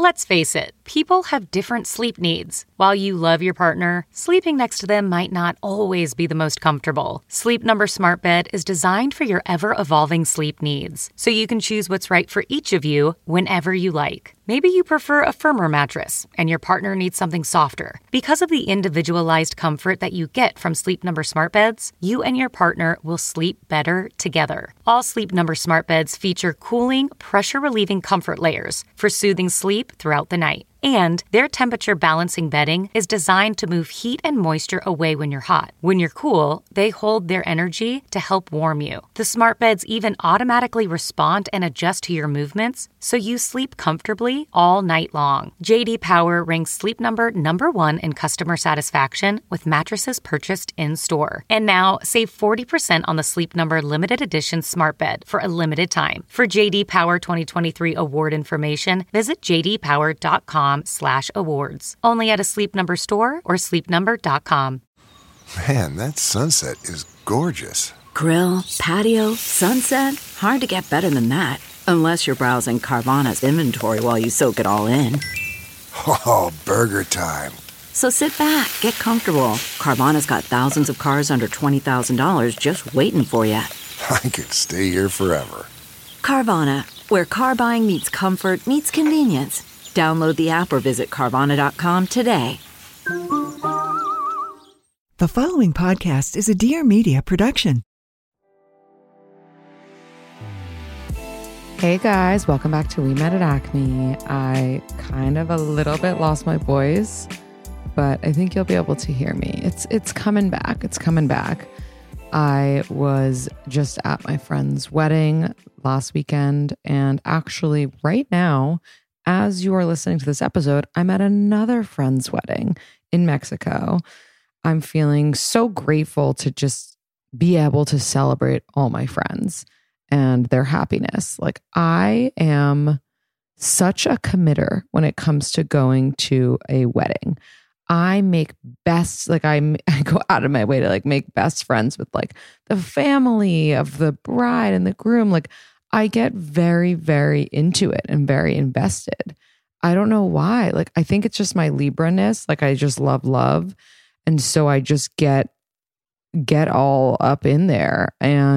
Let's face it, people have different sleep needs. While you love your partner, sleeping next to them might not always be the most comfortable. Sleep Number Smart Bed is designed for your ever-evolving sleep needs, so you can choose what's right for each of you whenever you like. Maybe you prefer a firmer mattress and your partner needs something softer. Because of the individualized comfort that you get from Sleep Number Smart Beds, you and your partner will sleep better together. All Sleep Number Smart Beds feature cooling, pressure-relieving comfort layers for soothing sleep throughout the night. And their temperature balancing bedding is designed to move heat and moisture away when you're hot. When you're cool, they hold their energy to help warm you. The smart beds even automatically respond and adjust to your movements, so you sleep comfortably all night long. J.D. Power ranks Sleep Number #1 in customer satisfaction with mattresses purchased in-store. And now, save 40% on the Sleep Number limited edition smart bed for a limited time. For J.D. Power 2023 award information, visit jdpower.com/awards. Only at a Sleep Number store or sleepnumber.com. Man, that sunset is gorgeous. Grill, patio, sunset. Hard to get better than that. Unless you're browsing Carvana's inventory while you soak it all in. Oh, burger time. So sit back, get comfortable. Carvana's got thousands of cars under $20,000 just waiting for you. I could stay here forever. Carvana, where car buying meets comfort meets convenience. Download the app or visit Carvana.com today. The following podcast is a Dear Media production. Hey guys, welcome back to We Met at Acme. I kind of a little bit lost my voice, but I think you'll be able to hear me. It's coming back. It's coming back. I was just at my friend's wedding last weekend, and actually right now, as you are listening to this episode, I'm at another friend's wedding in Mexico. I'm feeling so grateful to just be able to celebrate all my friends and their happiness. Like, I am such a committer when it comes to going to a wedding. I make I go out of my way to like make best friends with like the family of the bride and the groom. Like, I get very, very into it and very invested. I don't know why. Like, I think it's just my Libra-ness. Like, I just love. And so I just get all up in there.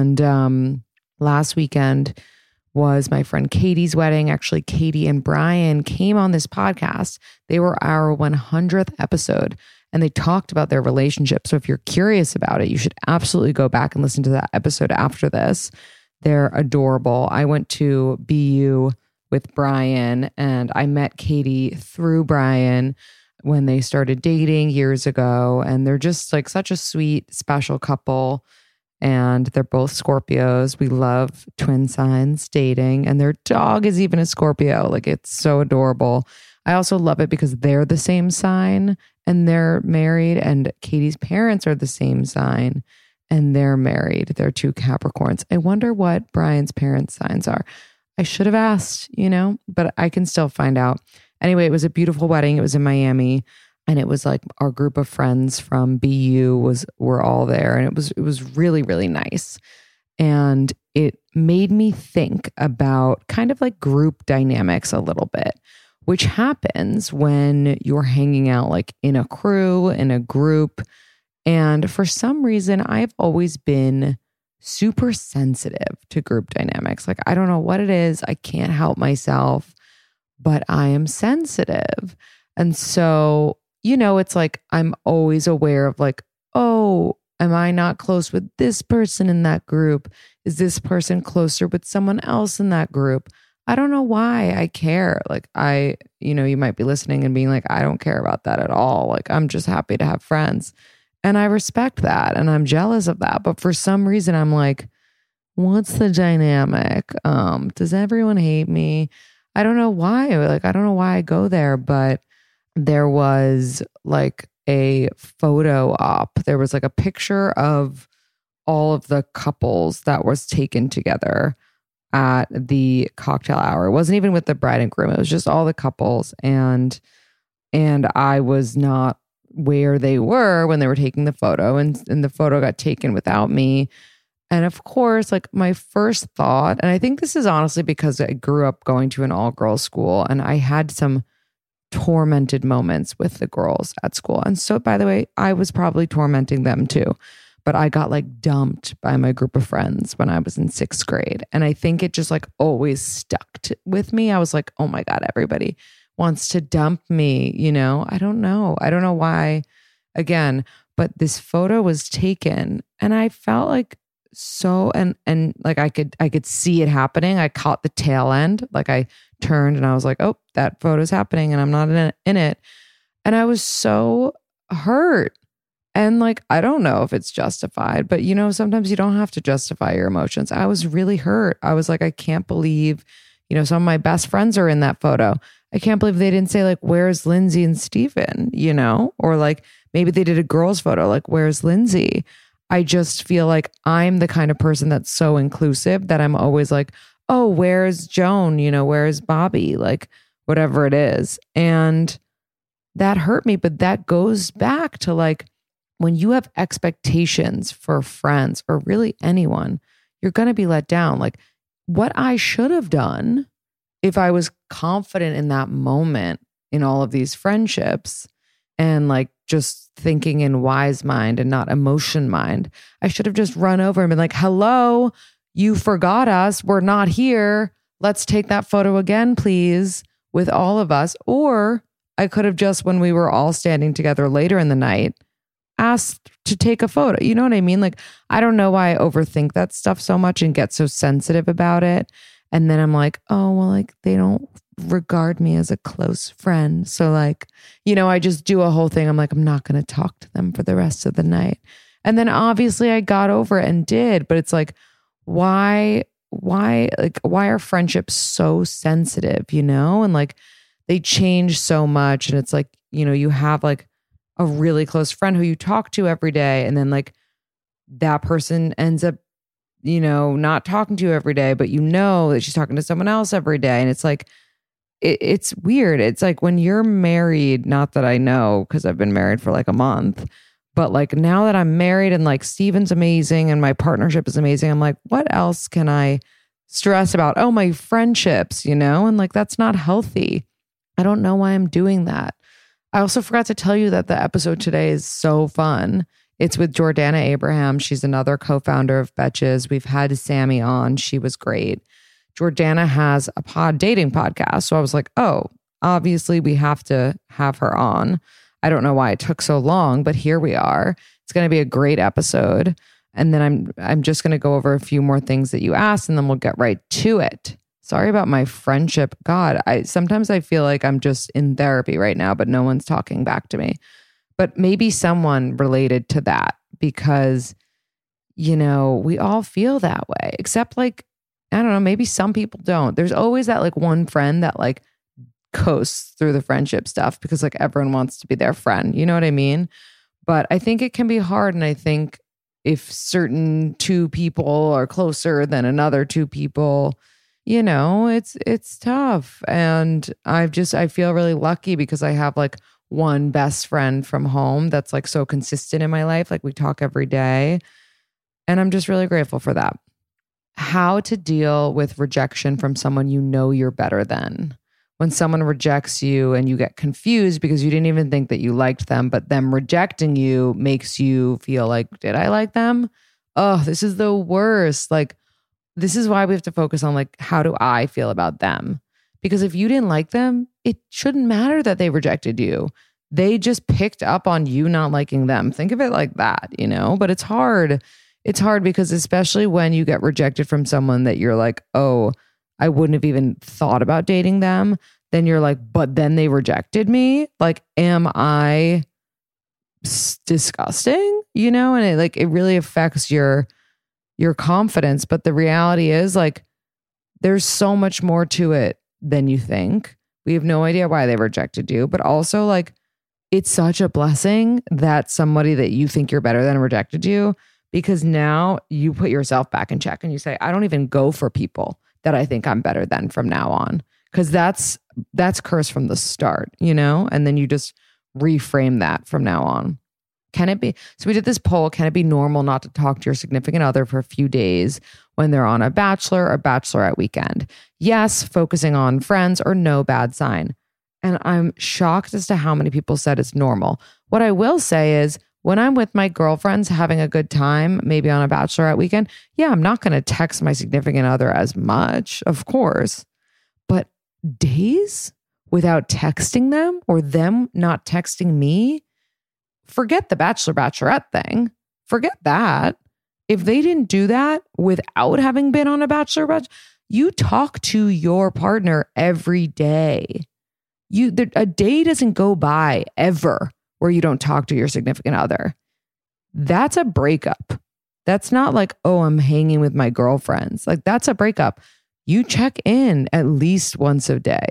And last weekend was my friend Katie's wedding. Actually, Katie and Brian came on this podcast. They were our 100th episode, and they talked about their relationship. So if you're curious about it, you should absolutely go back and listen to that episode after this. They're adorable. I went to BU with Brian, and I met Katie through Brian when they started dating years ago. And they're just like such a sweet, special couple. And they're both Scorpios. We love twin signs dating. And their dog is even a Scorpio. Like, it's so adorable. I also love it because they're the same sign and they're married. And Katie's parents are the same sign and they're married. They're two Capricorns. I wonder what Brian's parents' signs are. I should have asked, but I can still find out. Anyway, it was a beautiful wedding. It was in Miami. And it was like our group of friends from BU were all there. And it was really, really nice. And it made me think about kind of like group dynamics a little bit, which happens when you're hanging out like in a crew, in a group. And for some reason, I've always been super sensitive to group dynamics. Like, I don't know what it is. I can't help myself, but I am sensitive. And so, it's like I'm always aware of like, oh, am I not close with this person in that group? Is this person closer with someone else in that group? I don't know why I care. Like, you might be listening and being like, I don't care about that at all. Like, I'm just happy to have friends. And I respect that. And I'm jealous of that. But for some reason, I'm like, what's the dynamic? Does everyone hate me? I don't know why. Like, I don't know why I go there, but there was like a photo op. There was like a picture of all of the couples that was taken together at the cocktail hour. It wasn't even with the bride and groom. It was just all the couples. And I was not where they were when they were taking the photo. And the photo got taken without me. And of course, like my first thought, and I think this is honestly because I grew up going to an all-girls school and I had some tormented moments with the girls at school. And so, by the way, I was probably tormenting them too. But I got like dumped by my group of friends when I was in 6th grade. And I think it just like always stuck with me. I was like, oh my God, everybody wants to dump me. You know, I don't know. I don't know why, again, but this photo was taken and I felt like so, and like I could see it happening. I caught the tail end. Like I turned and I was like, oh, that photo's happening and I'm not in it. And I was so hurt. And like, I don't know if it's justified, but you know, sometimes you don't have to justify your emotions. I was really hurt. I was like, I can't believe, you know, some of my best friends are in that photo. I can't believe they didn't say like, where's Lindsay and Steven, you know? Or like, maybe they did a girl's photo, like, where's Lindsay? I just feel like I'm the kind of person that's so inclusive that I'm always like, oh, where's Joan? You know, where's Bobby? Like, whatever it is. And that hurt me. But that goes back to like, when you have expectations for friends or really anyone, you're going to be let down. Like what I should have done if I was confident in that moment in all of these friendships and like just thinking in wise mind and not emotion mind, I should have just run over and been like, hello, you forgot us. We're not here. Let's take that photo again, please, with all of us. Or I could have just, when we were all standing together later in the night, asked to take a photo. You know what I mean? Like, I don't know why I overthink that stuff so much and get so sensitive about it. And then I'm like, oh, well, like they don't regard me as a close friend. So like, you know, I just do a whole thing. I'm like, I'm not going to talk to them for the rest of the night. And then obviously I got over it and did, but it's like, why are friendships so sensitive, you know? And like they change so much. And it's like, you know, you have like a really close friend who you talk to every day. And then like that person ends up, you know, not talking to you every day, but you know that she's talking to someone else every day. And it's like, it's weird. It's like when you're married, not that I know, because I've been married for like a month, but like now that I'm married and like Steven's amazing and my partnership is amazing, I'm like, what else can I stress about? Oh, my friendships, you know? And like, that's not healthy. I don't know why I'm doing that. I also forgot to tell you that the episode today is so fun. It's with Jordana Abraham. She's another co-founder of Betches. We've had Sammy on. She was great. Jordana has a dating podcast. So I was like, oh, obviously we have to have her on. I don't know why it took so long, but here we are. It's going to be a great episode. And then I'm just going to go over a few more things that you asked, and then we'll get right to it. Sorry about my friendship. God, sometimes I feel like I'm just in therapy right now, but no one's talking back to me. But maybe someone related to that because, you know, we all feel that way, except like, I don't know, maybe some people don't. There's always that like one friend that like coasts through the friendship stuff because like everyone wants to be their friend. You know what I mean? But I think it can be hard. And I think if certain two people are closer than another two people, you know, it's tough. And I feel really lucky because I have like one best friend from home that's like so consistent in my life. Like we talk every day. And I'm just really grateful for that. How to deal with rejection from someone you know you're better than. When someone rejects you and you get confused because you didn't even think that you liked them, but them rejecting you makes you feel like, did I like them? Oh, this is the worst. Like, this is why we have to focus on like, how do I feel about them? Because if you didn't like them, it shouldn't matter that they rejected you. They just picked up on you not liking them. Think of it like that, you know? But it's hard. It's hard because especially when you get rejected from someone that you're like, oh, I wouldn't have even thought about dating them. Then you're like, but then they rejected me. Like, am I disgusting? You know? And it really affects your confidence. But the reality is like, there's so much more to it than you think. We have no idea why they rejected you. But also like, it's such a blessing that somebody that you think you're better than rejected you, because now you put yourself back in check and you say, I don't even go for people that I think I'm better than from now on. Because that's cursed from the start, you know? And then you just reframe that from now on. Can it be? So we did this poll. Can it be normal not to talk to your significant other for a few days when they're on a bachelor or bachelorette weekend? Yes, focusing on friends, or no, bad sign. And I'm shocked as to how many people said it's normal. What I will say is when I'm with my girlfriends having a good time, maybe on a bachelorette weekend, yeah, I'm not going to text my significant other as much, of course. But days without texting them or them not texting me, forget the bachelorette thing. Forget that. If they didn't do that without having been on a bachelorette, you talk to your partner every day. A day doesn't go by ever where you don't talk to your significant other. That's a breakup. That's not like, oh, I'm hanging with my girlfriends. Like, that's a breakup. You check in at least once a day,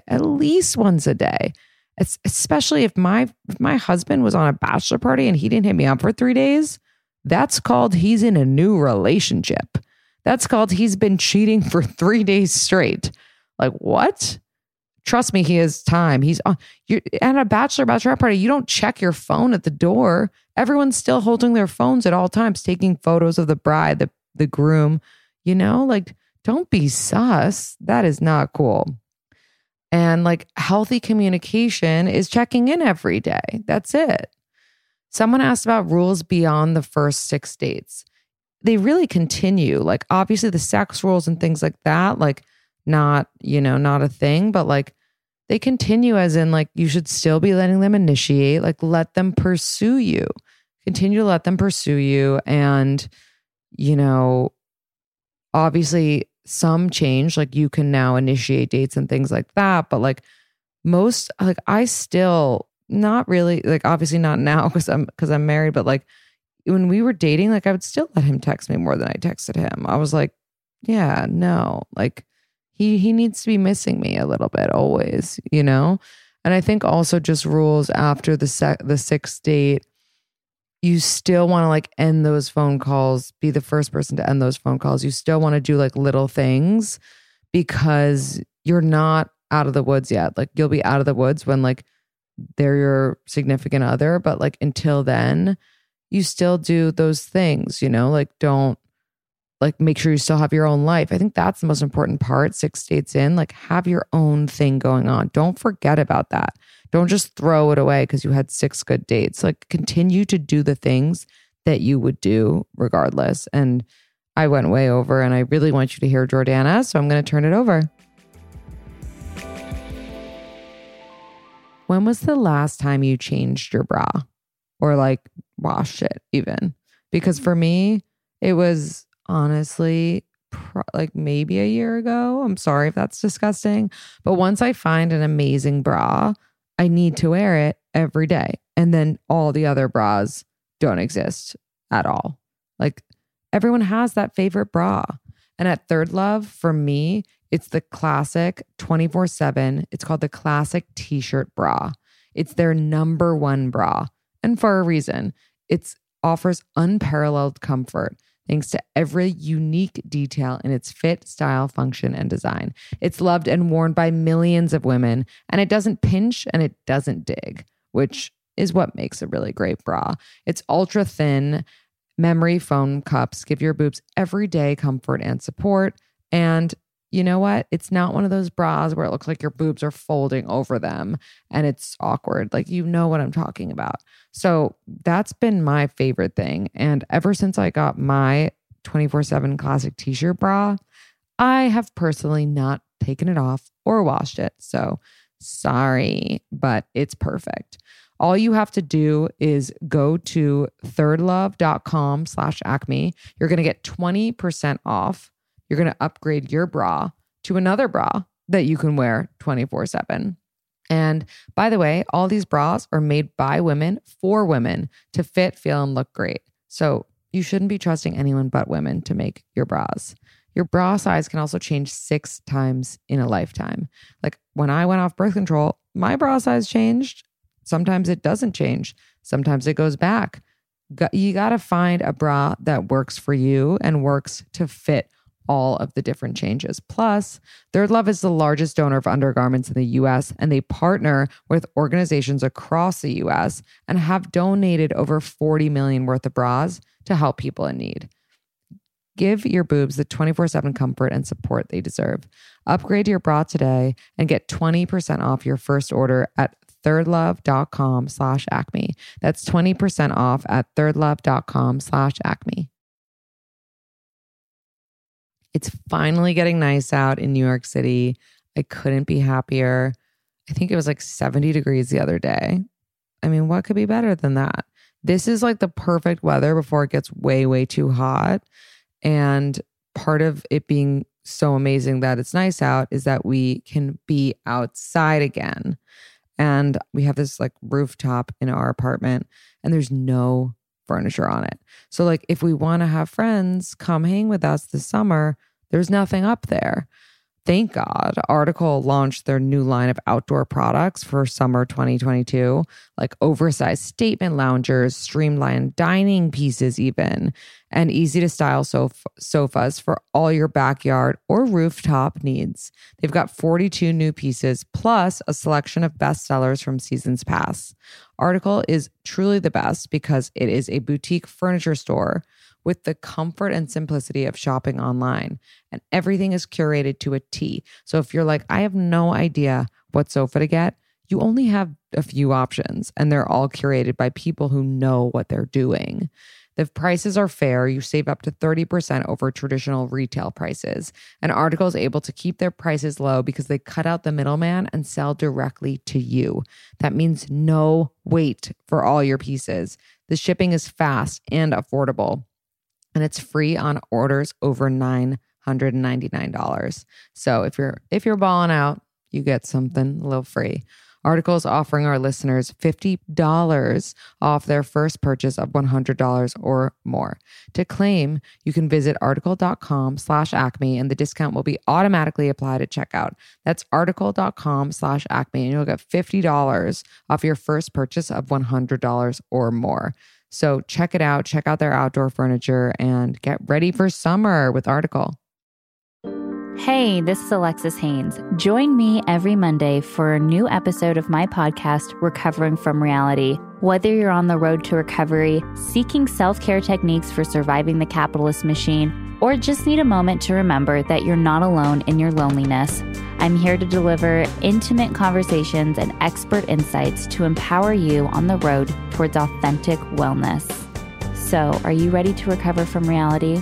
especially if my husband was on a bachelor party and he didn't hit me up for 3 days. That's called he's in a new relationship. That's called he's been cheating for 3 days straight. Like, what? Trust me, he has time. You're at a bachelorette party. You don't check your phone at the door. Everyone's still holding their phones at all times, taking photos of the bride, the groom. Like, don't be sus. That is not cool. And like, healthy communication is checking in every day. That's it. Someone asked about rules beyond the first 6 dates. They really continue. Like, obviously the sex rules and things like that, like, not a thing, but like they continue as in like you should still be letting them initiate, like let them pursue you, continue to let them pursue you. And, obviously some change, like you can now initiate dates and things like that. But like most, like I still not really, like obviously not now because I'm married, but like when we were dating, like I would still let him text me more than I texted him. I was like, yeah, no, like he needs to be missing me a little bit always, And I think also just rules after the sixth date, you still want to like end those phone calls, be the first person to end those phone calls. You still want to do like little things because you're not out of the woods yet. Like you'll be out of the woods when like they're your significant other. But like until then, you still do those things, like don't like make sure you still have your own life. I think that's the most important part. 6 dates in, like have your own thing going on. Don't forget about that. Don't just throw it away because you had 6 good dates. Like continue to do the things that you would do regardless. And I went way over and I really want you to hear Jordana. So I'm going to turn it over. When was the last time you changed your bra or like washed it even? Because for me, it was honestly like maybe a year ago. I'm sorry if that's disgusting. But once I find an amazing bra, I need to wear it every day. And then all the other bras don't exist at all. Like everyone has that favorite bra. And at Third Love, for me, it's the classic 24/7. It's called the classic t-shirt bra. It's their number one bra. And for a reason. It offers unparalleled comfort thanks to every unique detail in its fit, style, function, and design. It's loved and worn by millions of women, and it doesn't pinch and it doesn't dig, which is what makes a really great bra. It's ultra thin memory foam cups give your boobs everyday comfort and support. And you know what? It's not one of those bras where it looks like your boobs are folding over them and it's awkward. Like, you know what I'm talking about. So that's been my favorite thing. And ever since I got my 24/7 classic t-shirt bra, I have personally not taken it off or washed it. So sorry, but it's perfect. All you have to do is go to thirdlove.com/acme. You're going to get 20% off. You're going to upgrade your bra to another bra that you can wear 24/7. And by the way, all these bras are made by women for women to fit, feel, and look great. So you shouldn't be trusting anyone but women to make your bras. Your bra size can also change 6 times in a lifetime. Like when I went off birth control, my bra size changed. Sometimes it doesn't change. Sometimes it goes back. You got to find a bra that works for you and works to fit all of the different changes. Plus, Third Love is the largest donor of undergarments in the US, and they partner with organizations across the US and have donated over 40 million worth of bras to help people in need. Give your boobs the 24/7 comfort and support they deserve. Upgrade your bra today and get 20% off your first order at thirdlove.com/acme. That's 20% off at thirdlove.com/acme. It's finally getting nice out in New York City. I couldn't be happier. I think it was like 70 degrees the other day. I mean, what could be better than that? This is like the perfect weather before it gets way, way too hot. And part of it being so amazing that it's nice out is that we can be outside again. And we have this like rooftop in our apartment and there's no furniture on it. So like if we want to have friends come hang with us this summer, there's nothing up there. Thank God, Article launched their new line of outdoor products for summer 2022, like oversized statement loungers, streamlined dining pieces even, and easy to style sofas for all your backyard or rooftop needs. They've got 42 new pieces plus a selection of bestsellers from seasons past. Article is truly the best because it is a boutique furniture store with the comfort and simplicity of shopping online. And everything is curated to a T. So if you're like, I have no idea what sofa to get, you only have a few options and they're all curated by people who know what they're doing. The prices are fair. You save up to 30% over traditional retail prices. And Article is able to keep their prices low because they cut out the middleman and sell directly to you. That means no wait for all your pieces. The shipping is fast and affordable. And it's free on orders over $999. So if you're balling out, you get something a little free. Article is offering our listeners $50 off their first purchase of $100 or more. To claim, you can visit article.com/acme and the discount will be automatically applied at checkout. That's article.com/acme and you'll get $50 off your first purchase of $100 or more. So check it out. Check out their outdoor furniture and get ready for summer with Article. Hey, this is Alexis Haynes. Join me every Monday for a new episode of my podcast, Recovering from Reality. Whether you're on the road to recovery, seeking self-care techniques for surviving the capitalist machine, or just need a moment to remember that you're not alone in your loneliness, I'm here to deliver intimate conversations and expert insights to empower you on the road towards authentic wellness. So, are you ready to recover from reality?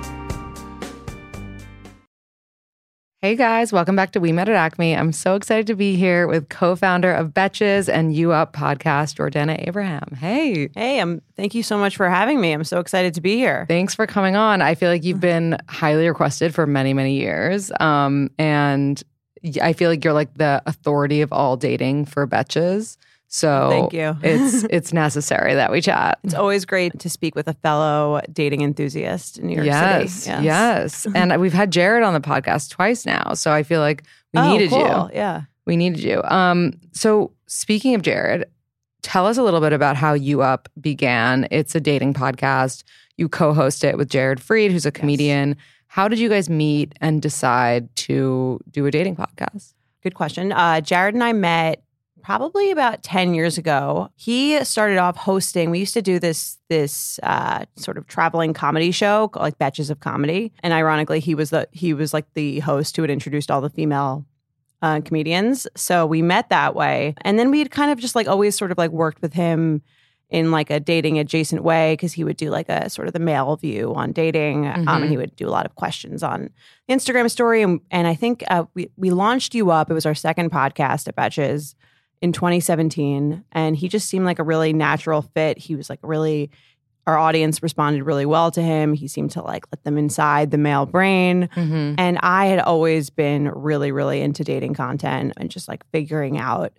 Hey guys, welcome back to We Met at Acme. I'm so excited to be here with co-founder of Betches and You Up podcast, Jordana Abraham. Hey. Hey, thank you so much for having me. I'm so excited to be here. Thanks for coming on. I feel like you've been highly requested for many, many years. And I feel like you're like the authority of all dating for Betches. So thank you. It's necessary that we chat. It's always great to speak with a fellow dating enthusiast in New York City. Yes. And we've had Jared on the podcast twice now. So I feel like we needed you. Yeah. We needed you. So speaking of Jared, tell us a little bit about how You Up began. It's a dating podcast. You co-host it with Jared Freed, who's a comedian. Yes. How did you guys meet and decide to do a dating podcast? Good question. Jared and I met probably about 10 years ago. He started off hosting. We used to do this sort of traveling comedy show called like Betches of Comedy. And ironically, he was like the host who had introduced all the female comedians. So we met that way. And then we had kind of just like always sort of like worked with him in like a dating adjacent way because he would do like a sort of the male view on dating. And he would do a lot of questions on Instagram story. And I think we launched You Up. It was our second podcast at Betches in 2017. And he just seemed like a really natural fit. He was like our audience responded really well to him. He seemed to like let them inside the male brain. And I had always been really, really into dating content and just like figuring out,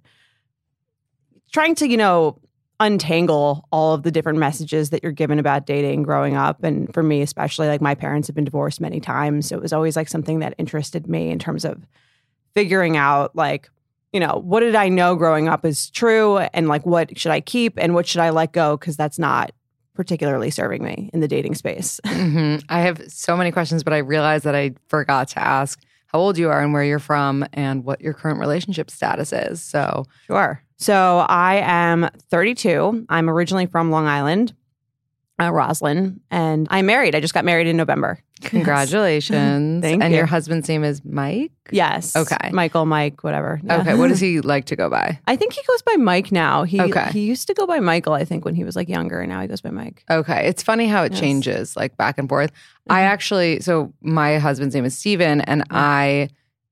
trying to, untangle all of the different messages that you're given about dating growing up. And for me, especially, like my parents have been divorced many times. So it was always like something that interested me in terms of figuring out like, what did I know growing up is true and like what should I keep and what should I let go because that's not particularly serving me in the dating space. I have so many questions, but I realized that I forgot to ask how old you are and where you're from and what your current relationship status is. So Sure. So I am 32. I'm originally from Long Island. Rosalind, and I'm married. I just got married in November. Congratulations. Thank and you. your husband's name is Mike? Yes. Okay. Michael, Mike, whatever. Yeah. Okay. What does he like to go by? I think he goes by Mike now. He Okay. used to go by Michael, I think, when he was like younger, and now he goes by Mike. Okay. It's funny how it changes like back and forth. I actually, so my husband's name is Steven, and I,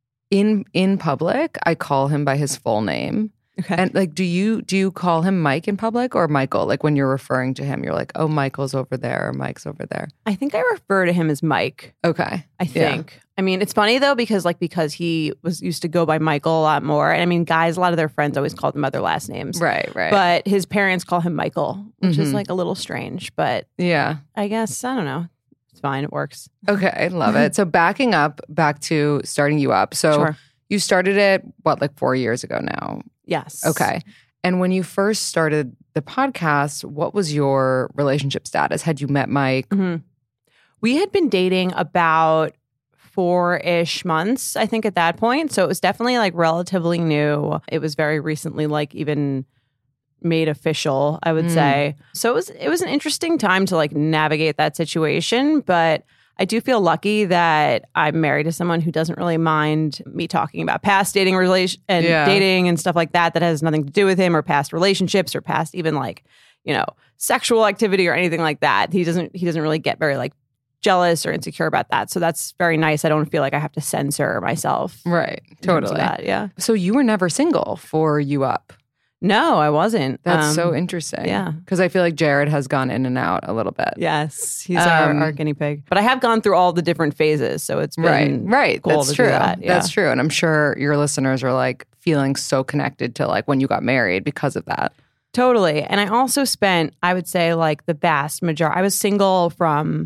in public, I call him by his full name. Okay. And like, do you call him Mike in public or Michael? Like when you're referring to him, you're like, oh, Michael's over there or Mike's over there. I think I refer to him as Mike. Okay. I think. I mean, it's funny though because he was used to go by Michael a lot more. And I mean, guys, a lot of their friends always called them other last names. Right. But his parents call him Michael, which is like a little strange. But Yeah. I guess, I don't know. It's fine. It works. Okay. I love it. So backing up back to starting you up. So Sure. you started it, like 4 years ago now? Yes. Okay. And when you first started the podcast, what was your relationship status? Had you met Mike? Mm-hmm. We had been dating about 4-ish months, I think, at that point. So it was definitely like relatively new. It was very recently, like even made official, I would say. So it was an interesting time to like navigate that situation. But I do feel lucky that I'm married to someone who doesn't really mind me talking about past dating dating and stuff like that has nothing to do with him or past relationships or past even like, sexual activity or anything like that. He doesn't really get very like jealous or insecure about that. So that's very nice. I don't feel like I have to censor myself. Right. in terms of Totally. that, yeah. So you were never single for You Up. No, I wasn't. That's so interesting. yeah. Because I feel like Jared has gone in and out a little bit. Yes, he's our guinea pig. But I have gone through all the different phases, so it's been Right. cool That's to true. do that. Yeah. That's true. And I'm sure your listeners are like feeling so connected to like when you got married because of that. Totally. And I also spent, I would say, like the vast majority. I was single from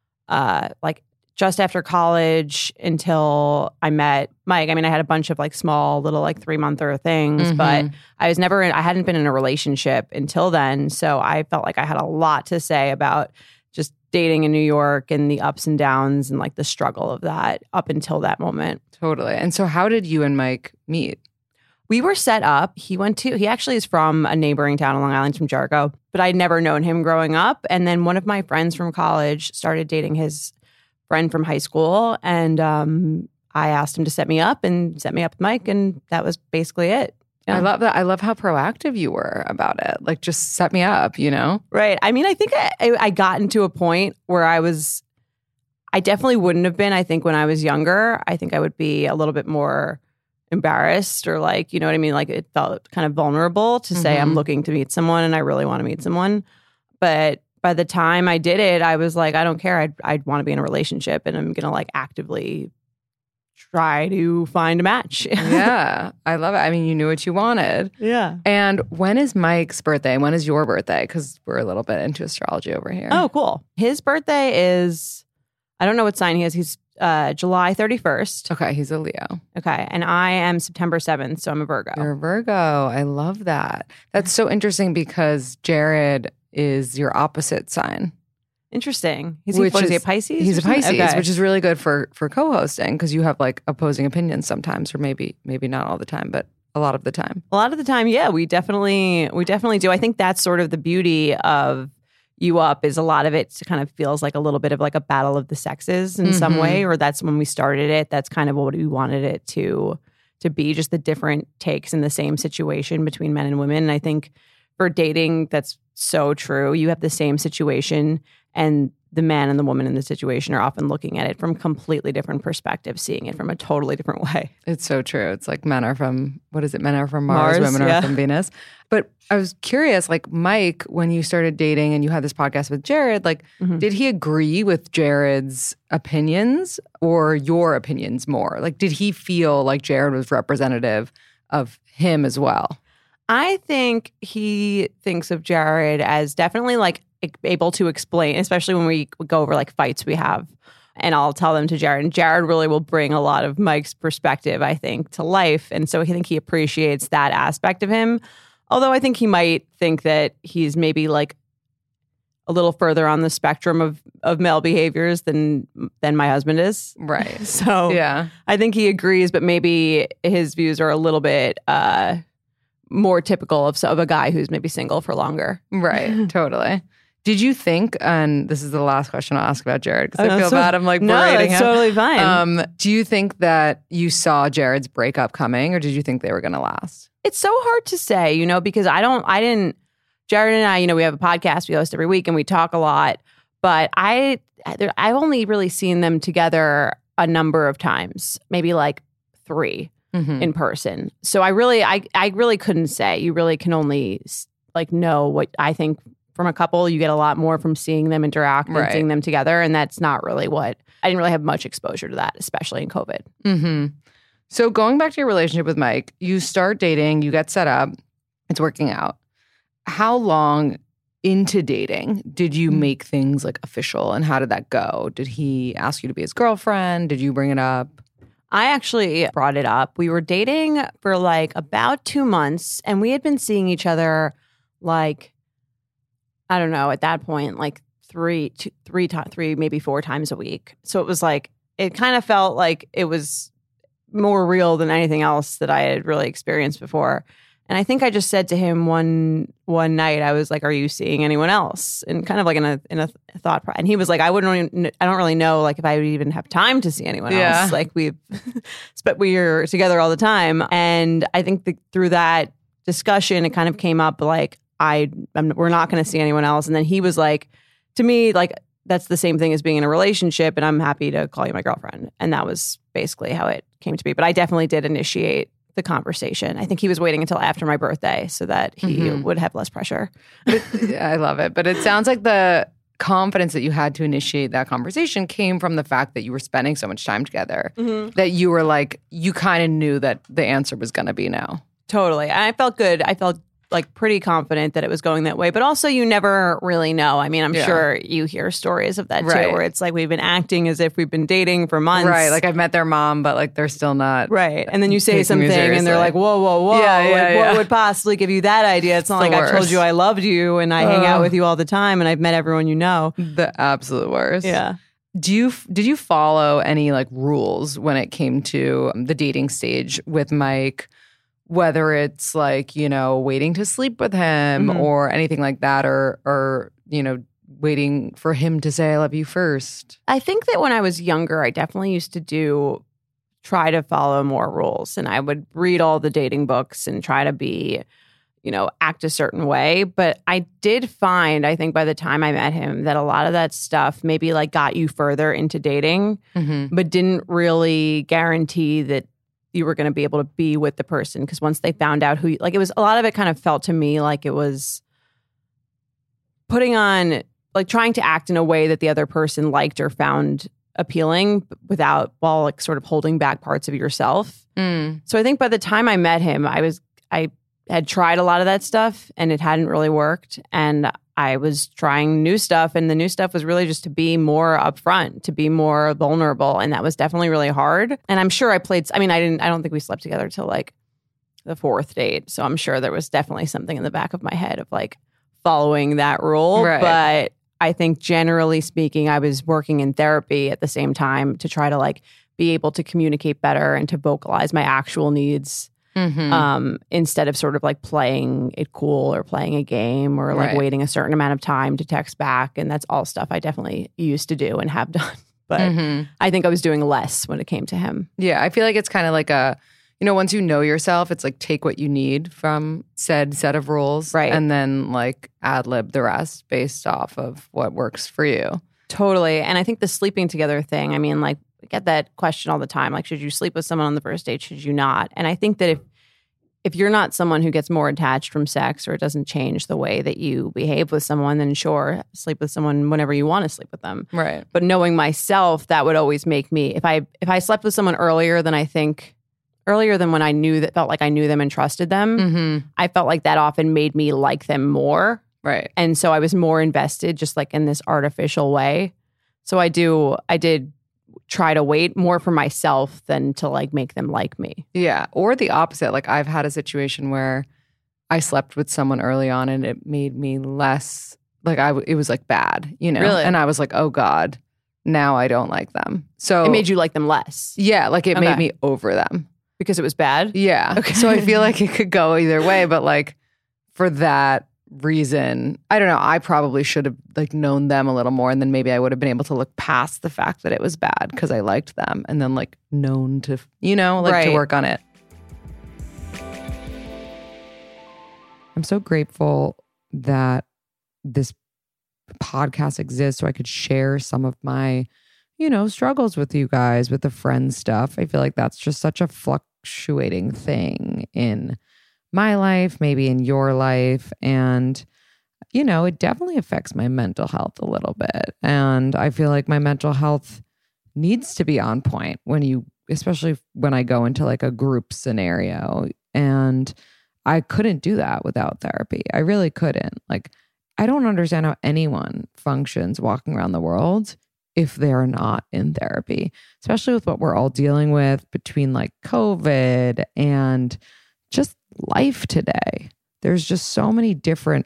like just after college until I met Mike. I mean, I had a bunch of like small little like 3-monther things, but I hadn't been in a relationship until then. So I felt like I had a lot to say about just dating in New York and the ups and downs and like the struggle of that up until that moment. Totally. And so how did you and Mike meet? We were set up. He actually is from a neighboring town on Long Island, from Jericho, but I'd never known him growing up. And then one of my friends from college started dating his friend from high school. And I asked him to set me up with Mike. And that was basically it. Yeah. I love that. I love how proactive you were about it. Like just set me up, Right. I mean, I think I got into a point where I definitely wouldn't have been, I think, when I was younger. I think I would be a little bit more embarrassed or like, you know what I mean? Like it felt kind of vulnerable to say I'm looking to meet someone and I really want to meet someone. But by the time I did it, I was like, I don't care. I'd want to be in a relationship and I'm going to like actively try to find a match. Yeah. I love it. I mean, you knew what you wanted. Yeah. And when is Mike's birthday? When is your birthday? Because we're a little bit into astrology over here. Oh, cool. His birthday is, I don't know what sign he is. He's July 31st. Okay. He's a Leo. Okay. And I am September 7th. So I'm a Virgo. You're a Virgo. I love that. That's so interesting because Jared is your opposite sign. Interesting. Is he a Pisces? He's a Pisces, Okay. which is really good for co-hosting because you have like opposing opinions sometimes, or maybe not all the time, but a lot of the time. A lot of the time, yeah, we definitely do. I think that's sort of the beauty of You Up is a lot of it kind of feels like a little bit of like a battle of the sexes in some way, or that's when we started it. That's kind of what we wanted it to be, just the different takes in the same situation between men and women. And I think for dating, that's so true. You have the same situation and the man and the woman in the situation are often looking at it from completely different perspectives, seeing it from a totally different way. It's so true. It's like men are from Mars, women yeah. are from Venus. But I was curious, like Mike, when you started dating and you had this podcast with Jared, like did he agree with Jared's opinions or your opinions more? Like did he feel like Jared was representative of him as well? I think he thinks of Jared as definitely like able to explain, especially when we go over like fights we have. And I'll tell them to Jared. And Jared really will bring a lot of Mike's perspective, I think, to life. And so I think he appreciates that aspect of him. Although I think he might think that he's maybe like a little further on the spectrum of male behaviors than my husband is. Right. So yeah, I think he agrees, but maybe his views are a little bit more typical of a guy who's maybe single for longer. Right. Totally. Did you think, and this is the last question I'll ask about Jared because I feel bad I'm like berating him. No, that's totally fine. Do you think that you saw Jared's breakup coming or did you think they were going to last? It's so hard to say, because Jared and I, we have a podcast we host every week and we talk a lot, but I've only really seen them together a number of times, maybe like 3 in person. So I really couldn't say. You really can only like know what I think. From a couple, you get a lot more from seeing them interact and seeing them together. And that's not really I didn't really have much exposure to that, especially in COVID. Mm-hmm. So going back to your relationship with Mike, you start dating, you get set up, it's working out. How long into dating did you make things like official and how did that go? Did he ask you to be his girlfriend? Did you bring it up? I actually brought it up. We were dating for like about 2 months and we had been seeing each other like, I don't know, at that point, like three, maybe 4 times a week. So it was like, it kind of felt like it was more real than anything else that I had really experienced before. And I think I just said to him one night, I was like, "Are you seeing anyone else?" And kind of like in a thought. And he was like, I don't really know, like if I would even have time to see anyone else. Like but we are together all the time. And I think through that discussion, it kind of came up like, we're not going to see anyone else. And then he was like, to me, like, that's the same thing as being in a relationship and I'm happy to call you my girlfriend. And that was basically how it came to be. But I definitely did initiate the conversation. I think he was waiting until after my birthday so that he would have less pressure. I love it. But it sounds like the confidence that you had to initiate that conversation came from the fact that you were spending so much time together that you were like, you kind of knew that the answer was going to be no. Totally. And I felt good. I felt like pretty confident that it was going that way, but also you never really know. I mean, I'm sure you hear stories of that too, where it's like we've been acting as if we've been dating for months. Right. Like I've met their mom, but like they're still not. Right. And then you say something and they're like, whoa. What would possibly give you that idea? It's not like I've told you I loved you and I hang out with you all the time and I've met everyone you know. The absolute worst. Yeah. Did you follow any like rules when it came to the dating stage with Mike? Whether it's like, waiting to sleep with him or anything like that, or waiting for him to say I love you first. I think that when I was younger, I definitely used to try to follow more rules. And I would read all the dating books and try to be, act a certain way. But I did find, I think by the time I met him, that a lot of that stuff maybe like got you further into dating, but didn't really guarantee that you were going to be able to be with the person. Because once they found out it was, a lot of it kind of felt to me like it was putting on, like trying to act in a way that the other person liked or found appealing while like sort of holding back parts of yourself. So I think by the time I met him, I had tried a lot of that stuff and it hadn't really worked. And I was trying new stuff, and the new stuff was really just to be more upfront, to be more vulnerable, and that was definitely really hard. And I'm sure I don't think we slept together till like the 4th date, so I'm sure there was definitely something in the back of my head of like following that rule. Right. But I think generally speaking, I was working in therapy at the same time to try to like be able to communicate better and to vocalize my actual needs. Instead of sort of like playing it cool or playing a game or like waiting a certain amount of time to text back. And that's all stuff I definitely used to do and have done. But I think I was doing less when it came to him. Yeah, I feel like it's kind of like once you know yourself, it's like take what you need from said set of rules. Right. And then like ad lib the rest based off of what works for you. Totally. And I think the sleeping together thing, I mean, like, I get that question all the time. Like, should you sleep with someone on the first date? Should you not? And I think that if you're not someone who gets more attached from sex or it doesn't change the way that you behave with someone, then sure, sleep with someone whenever you want to sleep with them. Right. But knowing myself, that would always make me, if I slept with someone earlier than when I felt like I knew them and trusted them, I felt like that often made me like them more. Right. And so I was more invested just like in this artificial way. So I did try to wait more for myself than to like make them like me. Yeah. Or the opposite. Like I've had a situation where I slept with someone early on and it made me less like it was like bad, Really? And I was like, oh God, now I don't like them. So it made you like them less. Yeah. Like it made me over them. Because it was bad? Yeah. Okay. So I feel like it could go either way. But like for that reason. I don't know. I probably should have like known them a little more, and then maybe I would have been able to look past the fact that it was bad because I liked them, and then like known to, to work on it. I'm so grateful that this podcast exists so I could share some of my, struggles with you guys, with the friend stuff. I feel like that's just such a fluctuating thing in my life, maybe in your life. And, it definitely affects my mental health a little bit. And I feel like my mental health needs to be on point especially when I go into like a group scenario. And I couldn't do that without therapy. I really couldn't. Like, I don't understand how anyone functions walking around the world if they're not in therapy, especially with what we're all dealing with between like COVID and just life today. There's just so many different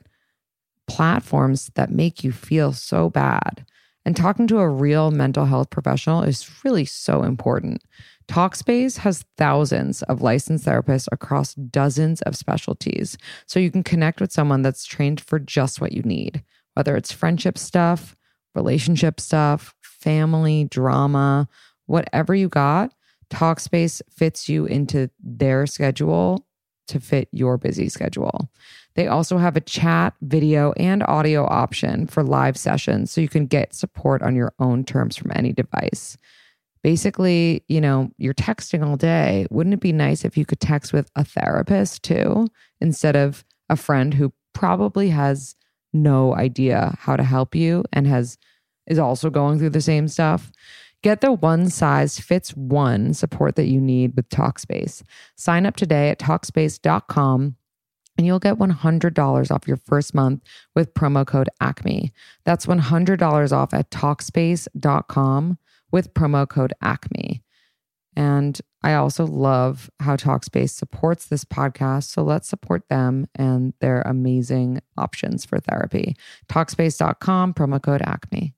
platforms that make you feel so bad. And talking to a real mental health professional is really so important. Talkspace has thousands of licensed therapists across dozens of specialties, so you can connect with someone that's trained for just what you need, whether it's friendship stuff, relationship stuff, family, drama, whatever you got. Talkspace fits you into their schedule to fit your busy schedule. They also have a chat, video, and audio option for live sessions, so you can get support on your own terms from any device. Basically, you're texting all day. Wouldn't it be nice if you could text with a therapist too, instead of a friend who probably has no idea how to help you and is also going through the same stuff? Get the one-size-fits-one support that you need with Talkspace. Sign up today at Talkspace.com and you'll get $100 off your first month with promo code ACME. That's $100 off at Talkspace.com with promo code ACME. And I also love how Talkspace supports this podcast, so let's support them and their amazing options for therapy. Talkspace.com, promo code ACME.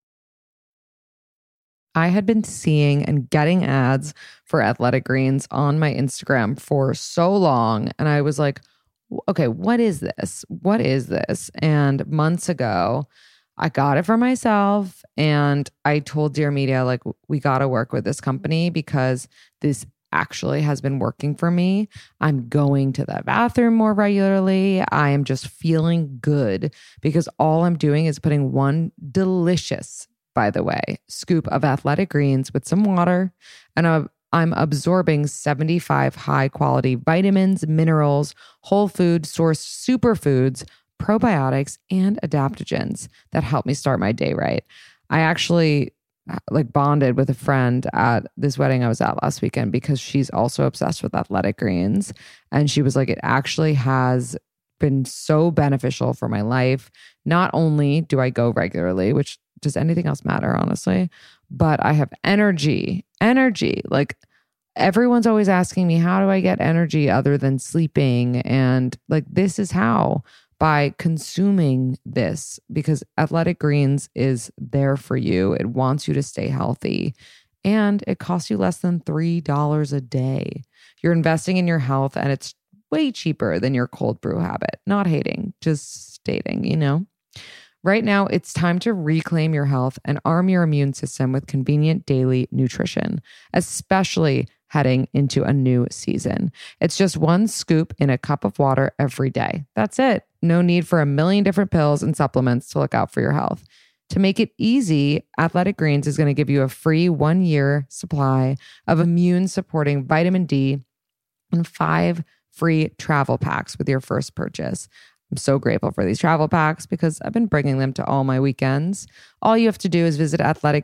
I had been seeing and getting ads for Athletic Greens on my Instagram for so long, and I was like, okay, what is this? What is this? And months ago, I got it for myself, and I told Dear Media, like, we got to work with this company because this actually has been working for me. I'm going to the bathroom more regularly. I am just feeling good because all I'm doing is putting one delicious, by the way, scoop of Athletic Greens with some water, and I'm absorbing 75 high-quality vitamins, minerals, whole food sourced superfoods, probiotics, and adaptogens that help me start my day right. I actually bonded with a friend at this wedding I was at last weekend because she's also obsessed with Athletic Greens. And she was like, it actually has been so beneficial for my life. Not only do I go regularly, which does anything else matter, honestly, but I have energy. Like, everyone's always asking me, how do I get energy other than sleeping? And like, this is how, by consuming this, because Athletic Greens is there for you. It wants you to stay healthy, and it costs you less than $3 a day. You're investing in your health, and it's way cheaper than your cold brew habit. Not hating, just stating, Right now, it's time to reclaim your health and arm your immune system with convenient daily nutrition, especially heading into a new season. It's just one scoop in a cup of water every day. That's it. No need for a million different pills and supplements to look out for your health. To make it easy, Athletic Greens is going to give you a free 1-year supply of immune-supporting vitamin D and 5 free travel packs with your first purchase. I'm so grateful for these travel packs because I've been bringing them to all my weekends. All you have to do is visit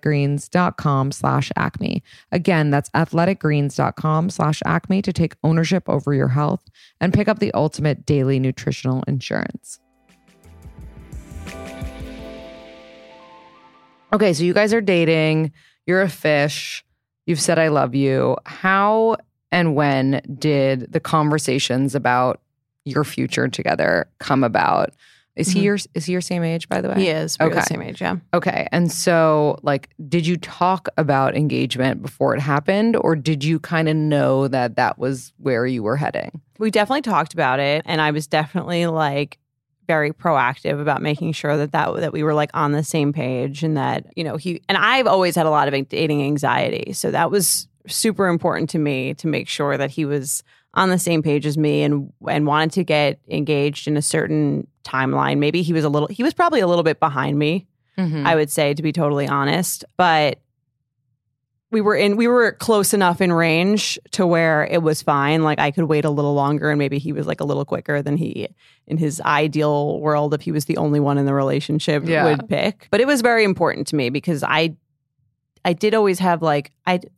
athleticgreens.com/acme. Again, that's athleticgreens.com/acme to take ownership over your health and pick up the ultimate daily nutritional insurance. Okay, so you guys are dating. You're a fish. You've said I love you. How and when did the conversations about your future together come about? Is he your same age, by the way? He is. We're the same age, yeah. Okay. And so, did you talk about engagement before it happened, or did you kind of know that was where you were heading? We definitely talked about it, and I was definitely very proactive about making sure that we were like on the same page, and that, you know, I've always had a lot of dating anxiety. So that was super important to me to make sure that he was on the same page as me and wanted to get engaged in a certain timeline. Maybe he was probably a little bit behind me, I would say, to be totally honest. But we were close enough in range to where it was fine. Like I could wait a little longer, and maybe he was like a little quicker than he, in his ideal world, if he was the only one in the relationship, would pick. But it was very important to me because I did always have like,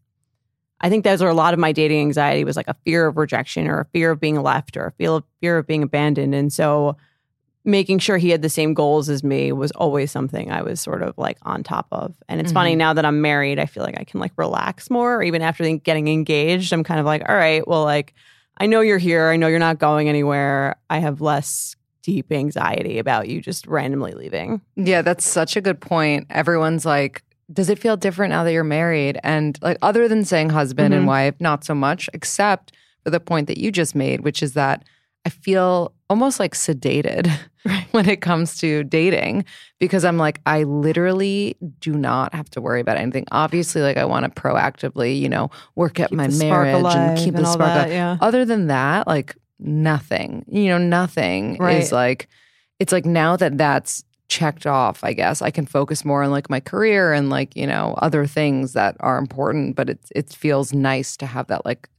I think those are a lot of my dating anxiety was like a fear of rejection or a fear of being left or a fear of being abandoned. And so making sure he had the same goals as me was always something I was sort of like on top of. And it's funny, now that I'm married, I feel like I can like relax more. Or even after getting engaged, I'm kind of like, all right, well, like, I know you're here. I know you're not going anywhere. I have less deep anxiety about you just randomly leaving. Yeah, that's such a good point. Everyone's like, does it feel different now that you're married? And like, other than saying husband and wife, not so much, except for the point that you just made, which is that I feel almost like sedated when it comes to dating, because I'm like, I literally do not have to worry about anything. Obviously, like I want to proactively, you know, work at my marriage and keep the spark alive. Yeah. Other than that, like nothing, nothing is like, it's like now that that's checked off, I guess I can focus more on like my career and like, other things that are important, but it feels nice to have that like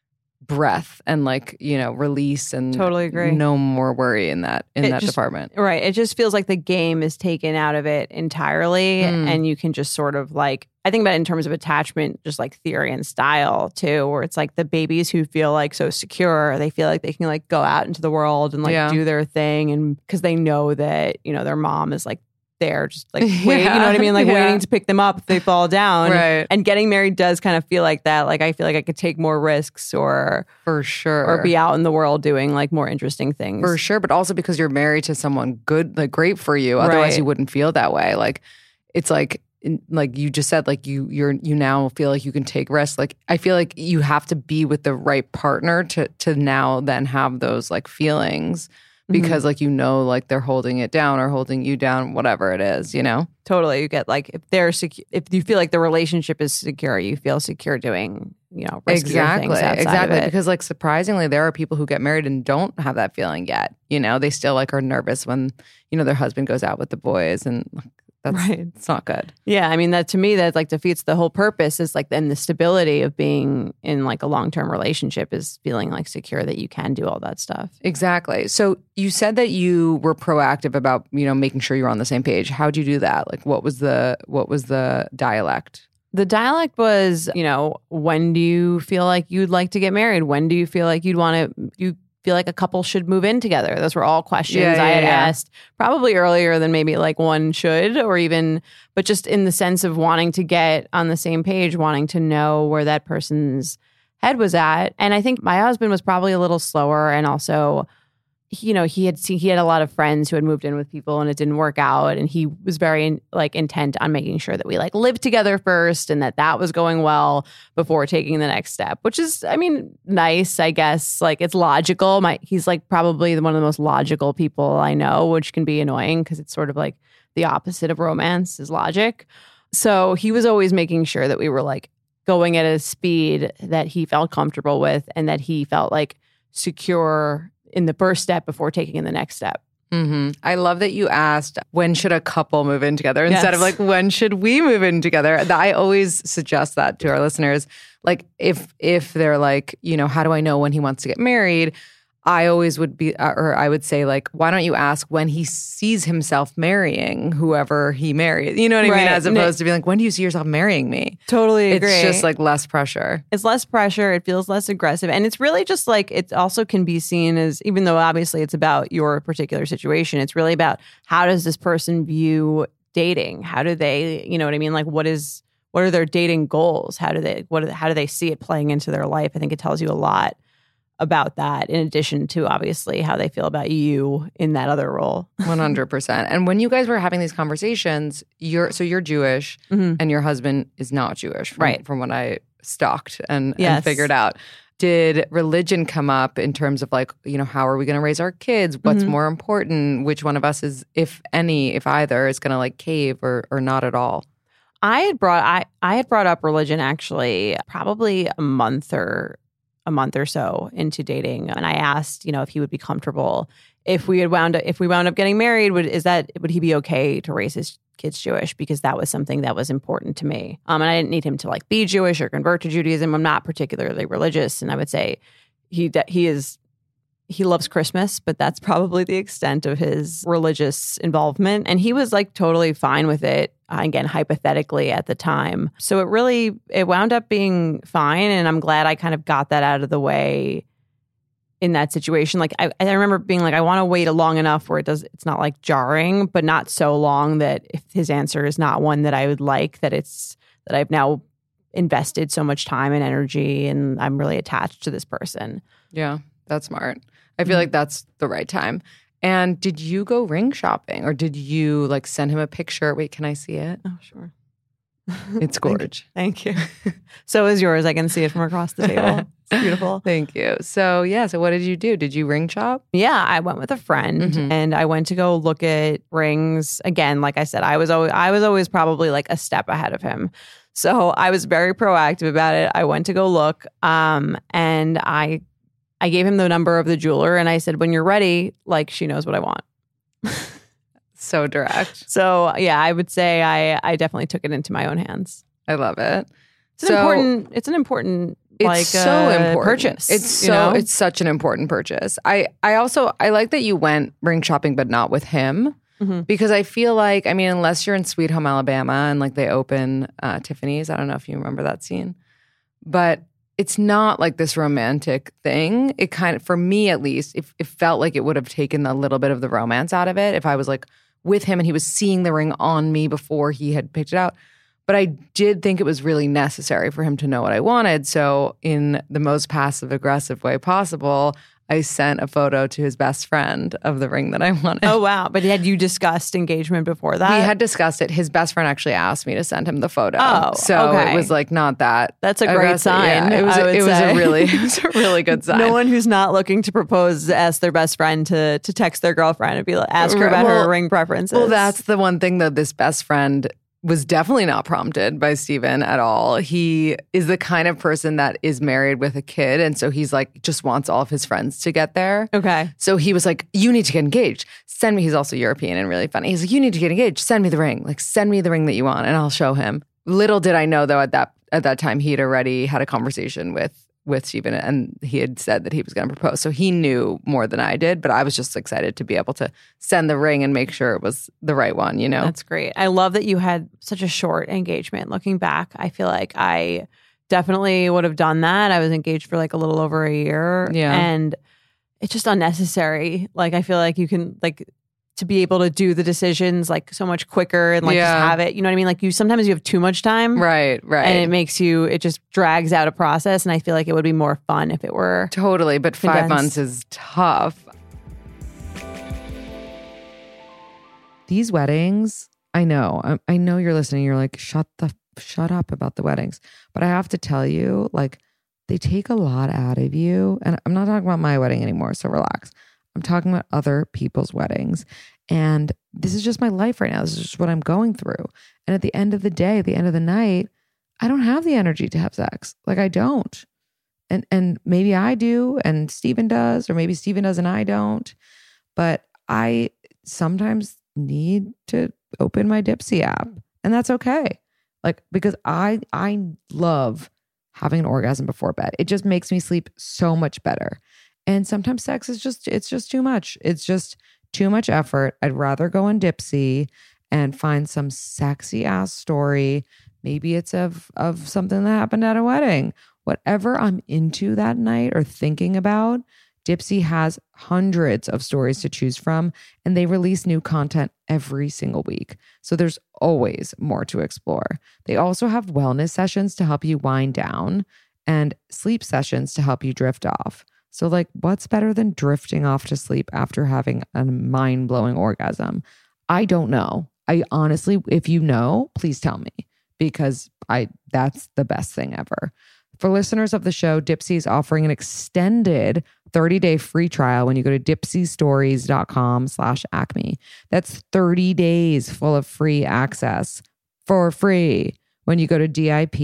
breath and like, release and totally agree. No more worry in that department. Right. It just feels like the game is taken out of it entirely. And you can just sort of like, I think about it in terms of attachment, just like theory and style too, where it's like the babies who feel like so secure, they feel like they can like go out into the world and like do their thing. And because they know that, their mom is like there just like waiting, you know what I mean? Like waiting to pick them up if they fall down. Right. And getting married does kind of feel like that. Like I feel like I could take more risks or for sure, or be out in the world doing like more interesting things. For sure. But also because you're married to someone good, like great for you. Otherwise you wouldn't feel that way. Like it's like you just said, like you now feel like you can take risks. Like I feel like you have to be with the right partner to now then have those like feelings. Because like, like they're holding it down or holding you down, whatever it is, Totally. You get like, if they're if you feel like the relationship is secure, you feel secure doing, riskier things outside of it. Because like surprisingly, there are people who get married and don't have that feeling yet. They still like are nervous when, their husband goes out with the boys, and it's not good. Yeah. I mean, that to me, that like defeats the whole purpose, is like then the stability of being in like a long-term relationship is feeling like secure that you can do all that stuff. Exactly. So you said that you were proactive about, making sure you're on the same page. How'd you do that? Like what was the dialect? The dialect was, when do you feel like you'd like to get married? When do you feel like you feel like a couple should move in together? Those were all questions I had asked probably earlier than maybe like one should, or even, but just in the sense of wanting to get on the same page, wanting to know where that person's head was at. And I think my husband was probably a little slower, and also, he had a lot of friends who had moved in with people and it didn't work out, and he was very like intent on making sure that we like lived together first and that was going well before taking the next step, which is, I mean, nice, I guess. Like it's logical. He's like probably one of the most logical people I know, which can be annoying because it's sort of like the opposite of romance is logic. So he was always making sure that we were like going at a speed that he felt comfortable with and that he felt like secure in the first step before taking the next step. Mm-hmm. I love that you asked, when should a couple move in together instead of like, when should we move in together? I always suggest that to our listeners. Like if they're like, how do I know when he wants to get married? I always would be, or I would say like, why don't you ask when he sees himself marrying whoever he marries? You know what I mean? As opposed to being like, when do you see yourself marrying me? Totally agree. It's just like less pressure. It's less pressure. It feels less aggressive. And it's really just like, it also can be seen as, even though obviously it's about your particular situation, it's really about how does this person view dating? How do they, you know what I mean? Like what are their dating goals? How do they see it playing into their life? I think it tells you a lot about that, in addition to obviously how they feel about you in that other role. 100%. And when you guys were having these conversations, you're Jewish and your husband is not Jewish, from what I stalked and figured out. Did religion come up in terms of like, how are we going to raise our kids? What's more important? Which one of us is, if any, if either, is going to like cave or not at all? I had brought up religion actually probably a month or so into dating, and I asked, if he would be comfortable if we wound up getting married. Would he be okay to raise his kids Jewish? Because that was something that was important to me. And I didn't need him to like be Jewish or convert to Judaism. I'm not particularly religious, and I would say he loves Christmas, but that's probably the extent of his religious involvement. And he was like totally fine with it, again, hypothetically at the time. So it wound up being fine. And I'm glad I kind of got that out of the way in that situation. Like I remember being like, I want to wait long enough where it's not like jarring, but not so long that if his answer is not one that I would like, that I've now invested so much time and energy and I'm really attached to this person. Yeah, that's smart. I feel like that's the right time. And did you go ring shopping or did you like send him a picture? Wait, can I see it? Oh, sure. It's gorgeous. Thank you. So is yours. I can see it from across the table. It's beautiful. Thank you. So what did you do? Did you ring shop? Yeah, I went with a friend and I went to go look at rings. Again, like I said, I was always probably like a step ahead of him. So I was very proactive about it. I went to go look and I gave him the number of the jeweler and I said, when you're ready, like she knows what I want. So direct. So yeah, I would say I definitely took it into my own hands. I love it. It's an important purchase. It's such an important purchase. I like that you went ring shopping, but not with him. Because I feel like, unless you're in Sweet Home Alabama and like they open Tiffany's, I don't know if you remember that scene, but it's not like this romantic thing. It kind of, for me at least, it felt like it would have taken a little bit of the romance out of it if I was like with him and he was seeing the ring on me before he had picked it out. But I did think it was really necessary for him to know what I wanted. So in the most passive-aggressive way possible, I sent a photo to his best friend of the ring that I wanted. Oh, wow. But had you discussed engagement before that? We had discussed it. His best friend actually asked me to send him the photo. Oh, so okay. It was like not that. That's a great sign. Yeah, it was a really good sign. No one who's not looking to propose asks their best friend to text their girlfriend and ask her about her ring preferences. Well, that's the one thing though. This best friend was definitely not prompted by Steven at all. He is the kind of person that is married with a kid. And so he's like, just wants all of his friends to get there. Okay. So he was like, you need to get engaged. Send me, he's also European and really funny. He's like, you need to get engaged. Send me the ring. Like, send me the ring that you want and I'll show him. Little did I know though, at that time, he had already had a conversation with Steven and he had said that he was going to propose. So he knew more than I did, but I was just excited to be able to send the ring and make sure it was the right one, That's great. I love that you had such a short engagement. Looking back, I feel like I definitely would have done that. I was engaged for like a little over a year. Yeah. And it's just unnecessary. Like, I feel like you can to be able to do the decisions like so much quicker and just have it, you know what I mean? Like sometimes you have too much time. Right. And it just drags out a process. And I feel like it would be more fun if it were. Totally. But condensed. 5 months is tough. These weddings, I know you're listening. You're like, shut up about the weddings. But I have to tell you, like, they take a lot out of you. And I'm not talking about my wedding anymore, so relax. I'm talking about other people's weddings. And this is just my life right now. This is just what I'm going through. And at the end of the day, at the end of the night, I don't have the energy to have sex. Like, I don't. And maybe I do and Steven does, or maybe Steven does and I don't. But I sometimes need to open my Dipsy app. And that's okay. Like, because I love having an orgasm before bed. It just makes me sleep so much better. And sometimes sex is it's just too much. It's just too much effort. I'd rather go on Dipsy and find some sexy ass story. Maybe it's of something that happened at a wedding. Whatever I'm into that night or thinking about, Dipsy has hundreds of stories to choose from, and they release new content every single week. So there's always more to explore. They also have wellness sessions to help you wind down and sleep sessions to help you drift off. So like, what's better than drifting off to sleep after having a mind-blowing orgasm? I don't know. I honestly, if you know, please tell me, because that's the best thing ever. For listeners of the show, Dipsea is offering an extended 30-day free trial when you go to dipseastories.com/acme. That's 30 days full of free access for free when you go to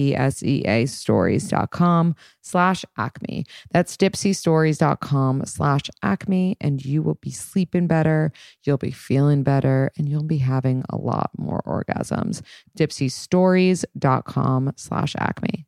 dipseastories.com/acme. That's dipseastories.com/acme, and you will be sleeping better, you'll be feeling better, and you'll be having a lot more orgasms. dipseastories.com/acme.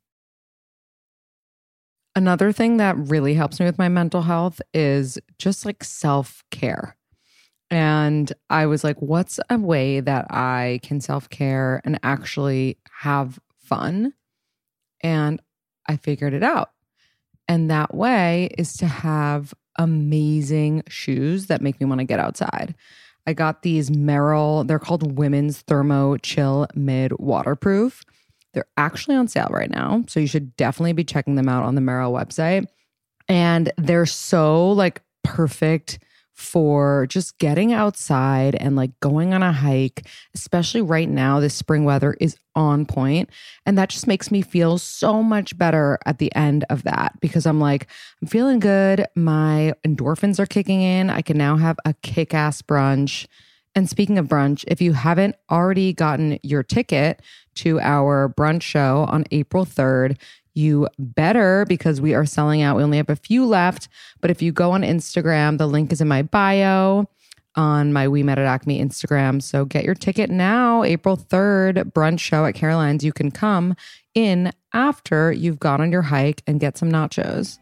Another thing that really helps me with my mental health is just like self-care. And I was like, what's a way that I can self-care and actually have fun? And I figured it out. And that way is to have amazing shoes that make me want to get outside. I got these Merrell, they're called Women's Thermo Chill Mid Waterproof. They're actually on sale right now, so you should definitely be checking them out on the Merrell website. And they're so like perfect for just getting outside and like going on a hike, especially right now. This spring weather is on point, and that just makes me feel so much better at the end of that because I'm like, I'm feeling good. My endorphins are kicking in. I can now have a kick-ass brunch. And speaking of brunch, if you haven't already gotten your ticket to our brunch show on April 3rd, you better, because we are selling out. We only have a few left. But if you go on Instagram, the link is in my bio on my We Met at Acme Instagram. So get your ticket now. April 3rd, brunch show at Caroline's. You can come in after you've gone on your hike and get some nachos.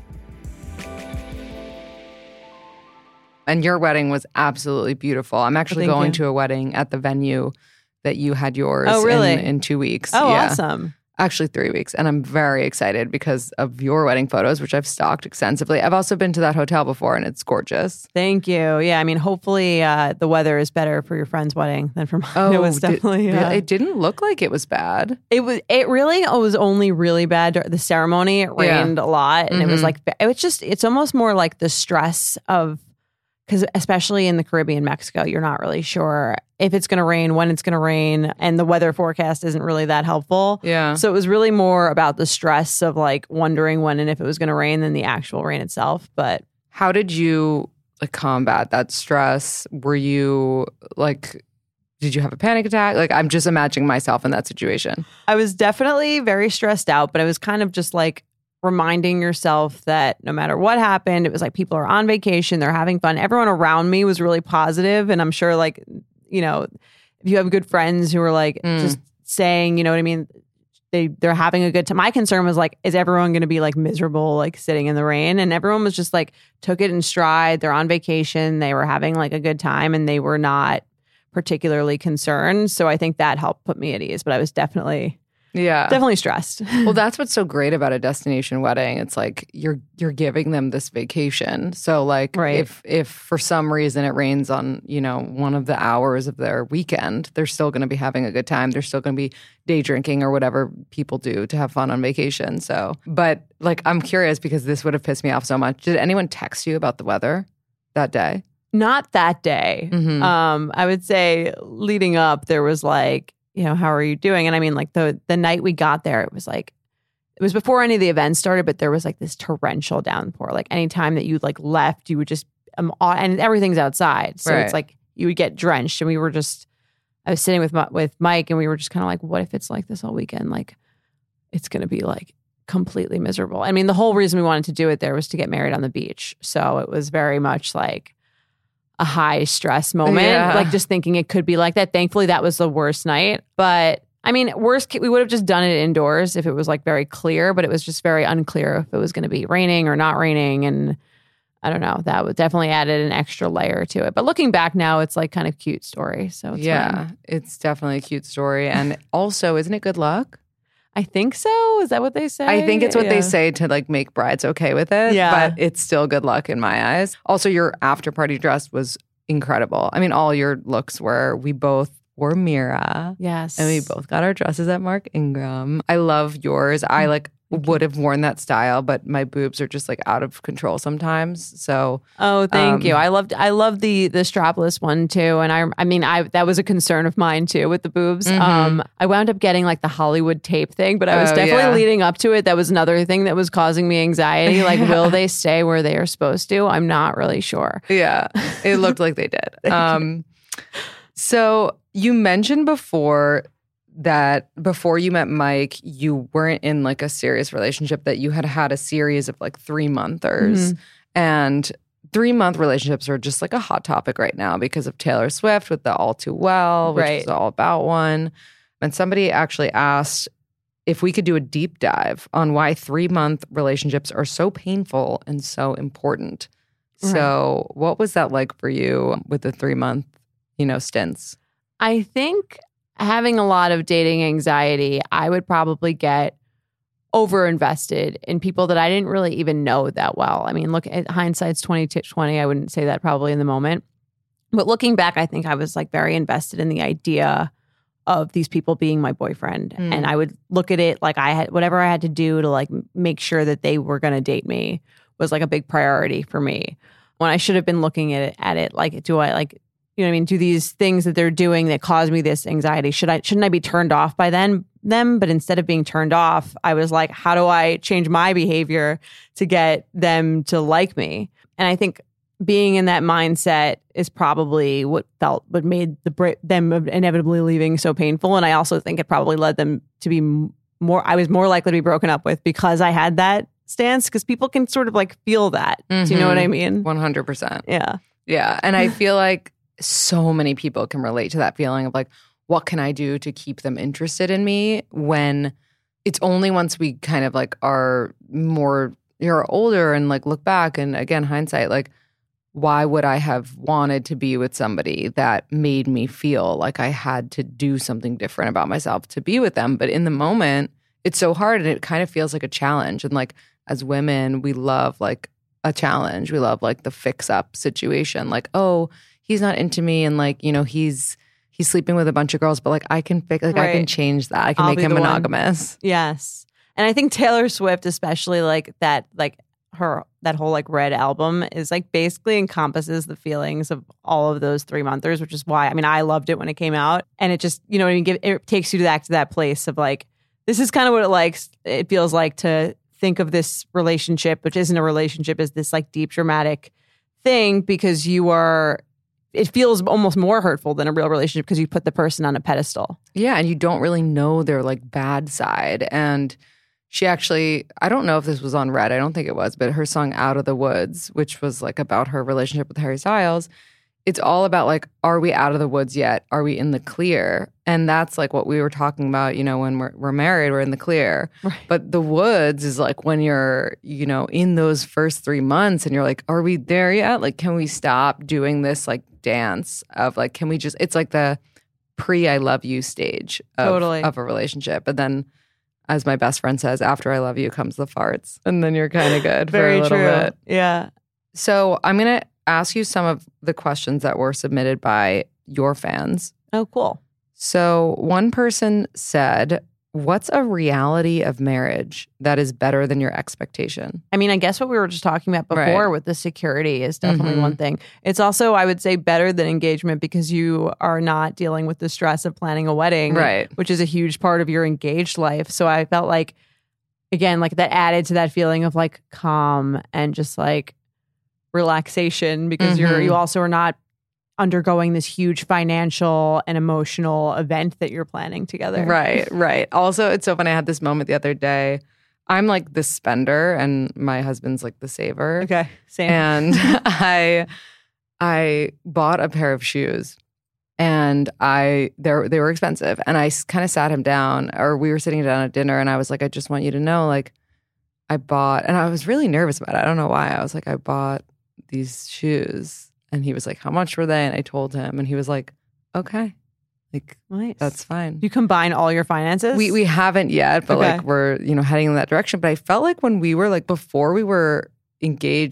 And your wedding was absolutely beautiful. I'm actually going to a wedding at the venue that you had yours in 2 weeks. Oh, yeah. Awesome. Actually 3 weeks. And I'm very excited because of your wedding photos, which I've stalked extensively. I've also been to that hotel before and it's gorgeous. Thank you. Yeah, I mean, hopefully the weather is better for your friend's wedding than for mine. Oh, it was definitely... It didn't look like it was bad. It was only really bad during the ceremony. It rained a lot. And it was like, it's almost more like the stress of, because especially in the Caribbean, Mexico, you're not really sure if it's going to rain, when it's going to rain, and the weather forecast isn't really that helpful. Yeah. So it was really more about the stress of like wondering when and if it was going to rain than the actual rain itself. But how did you like combat that stress? Were you like, did you have a panic attack? Like, I'm just imagining myself in that situation. I was definitely very stressed out, but I was kind of just like, reminding yourself that no matter what happened, it was like people are on vacation, they're having fun. Everyone around me was really positive, and I'm sure, like, you know, if you have good friends who are like just saying, you know what I mean, they're having a good time. My concern was like, is everyone going to be like miserable, like sitting in the rain? And everyone was just like took it in stride. They're on vacation, they were having like a good time, and they were not particularly concerned. So I think that helped put me at ease. But I was definitely stressed. Well, that's what's so great about a destination wedding. It's like you're giving them this vacation. So like if for some reason it rains on, you know, one of the hours of their weekend, they're still going to be having a good time. They're still going to be day drinking or whatever people do to have fun on vacation. So, but like, I'm curious because this would have pissed me off so much. Did anyone text you about the weather that day? Not that day. Mm-hmm. I would say leading up, there was like, you know, how are you doing? And I mean, like the night we got there, it was before any of the events started, but there was like this torrential downpour. Like anytime that you like left, you would just, and everything's outside. So it's like you would get drenched. And I was sitting with Mike and we were just kind of like, what if it's like this all weekend? Like it's going to be like completely miserable. I mean, the whole reason we wanted to do it there was to get married on the beach. So it was very much like a high stress moment, like just thinking it could be like that. Thankfully, that was the worst night. But I mean, we would have just done it indoors if it was like very clear, but it was just very unclear if it was going to be raining or not raining. And I don't know, that would definitely added an extra layer to it. But looking back now, it's like kind of cute story. So it's fine. It's definitely a cute story. And also, isn't it good luck? I think so. Is that what they say? I think it's what they say to like make brides okay with it. Yeah. But it's still good luck in my eyes. Also, your after party dress was incredible. I mean, all your looks were. We both wore Mira. Yes. And we both got our dresses at Mark Ingram. I love yours. I like would have worn that style, but my boobs are just like out of control sometimes. So thank you. I loved the strapless one too, and I mean that was a concern of mine too with the boobs. I wound up getting like the Hollywood tape thing, but I was definitely leading up to it. That was another thing that was causing me anxiety. Like, will they stay where they are supposed to? I'm not really sure. Yeah, it looked like they did. So you mentioned before that before you met Mike, you weren't in like a serious relationship, that you had a series of like 3-monthers. And 3-month relationships are just like a hot topic right now because of Taylor Swift with the All Too Well, which is all about one. And somebody actually asked if we could do a deep dive on why 3-month relationships are so painful and so important. So what was that like for you with the 3-month, stints? I think having a lot of dating anxiety, I would probably get overinvested in people that I didn't really even know that well. I mean, look, at hindsight's 20/20. I wouldn't say that probably in the moment. But looking back, I think I was like very invested in the idea of these people being my boyfriend. And I would look at it like I had whatever I had to do to like make sure that they were going to date me was like a big priority for me. When I should have been looking at it like, do I like, do these things that they're doing that cause me this anxiety, shouldn't I be turned off by them? But instead of being turned off, I was like, how do I change my behavior to get them to like me? And I think being in that mindset is probably what made them inevitably leaving so painful. And I also think it probably led them to be I was more likely to be broken up with because I had that stance, because people can sort of like feel that. Do you know what I mean? 100%. Yeah. Yeah. And I feel like so many people can relate to that feeling of like, what can I do to keep them interested in me, when it's only once we kind of like are more, you're older and like look back and again, hindsight, like, why would I have wanted to be with somebody that made me feel like I had to do something different about myself to be with them? But in the moment, it's so hard and it kind of feels like a challenge. And like as women, we love like a challenge. We love like the fix up situation. Like, oh, he's not into me and like, he's sleeping with a bunch of girls, but like I can fix, like I can change that. I can make him monogamous. Yes. And I think Taylor Swift, especially like that whole like Red album is like basically encompasses the feelings of all of those 3-monthers, which is why, I mean, I loved it when it came out, and it just, it takes you to that place of like, this is kind of what it feels like to think of this relationship, which isn't a relationship, as this like deep dramatic thing, because it feels almost more hurtful than a real relationship because you put the person on a pedestal. Yeah, and you don't really know their like bad side. And she actually, I don't know if this was on Red, I don't think it was, but her song Out of the Woods, which was like about her relationship with Harry Styles, it's all about like, are we out of the woods yet? Are we in the clear? And that's like what we were talking about, when we're married, we're in the clear. Right. But the woods is like when you're, in those first 3 months and you're like, are we there yet? Like, can we stop doing this like dance of like, can we just, it's like the pre-I love you stage of a relationship. But then, as my best friend says, after I love you comes the farts. And then you're kind of good for a little bit. Yeah. So I'm going to ask you some of the questions that were submitted by your fans. Oh, cool. So one person said, what's a reality of marriage that is better than your expectation? I mean, I guess what we were just talking about before with the security is definitely one thing. It's also, I would say, better than engagement because you are not dealing with the stress of planning a wedding, which is a huge part of your engaged life. So I felt like, again, like that added to that feeling of like calm and just like relaxation, because you also are not undergoing this huge financial and emotional event that you're planning together. Right. Also, it's so funny. I had this moment the other day. I'm like the spender and my husband's like the saver. Okay, same. And I bought a pair of shoes and they were expensive. And I kind of sat him down, or we were sitting down at dinner, and I was like, I just want you to know, like, I bought, and I was really nervous about it. I don't know why. I was like, I bought these shoes. And he was like, how much were they? And I told him, and he was like, okay, like, nice. That's fine. You combine all your finances? We haven't yet, but like we're, heading in that direction. But I felt like when we were like, before we were engaged or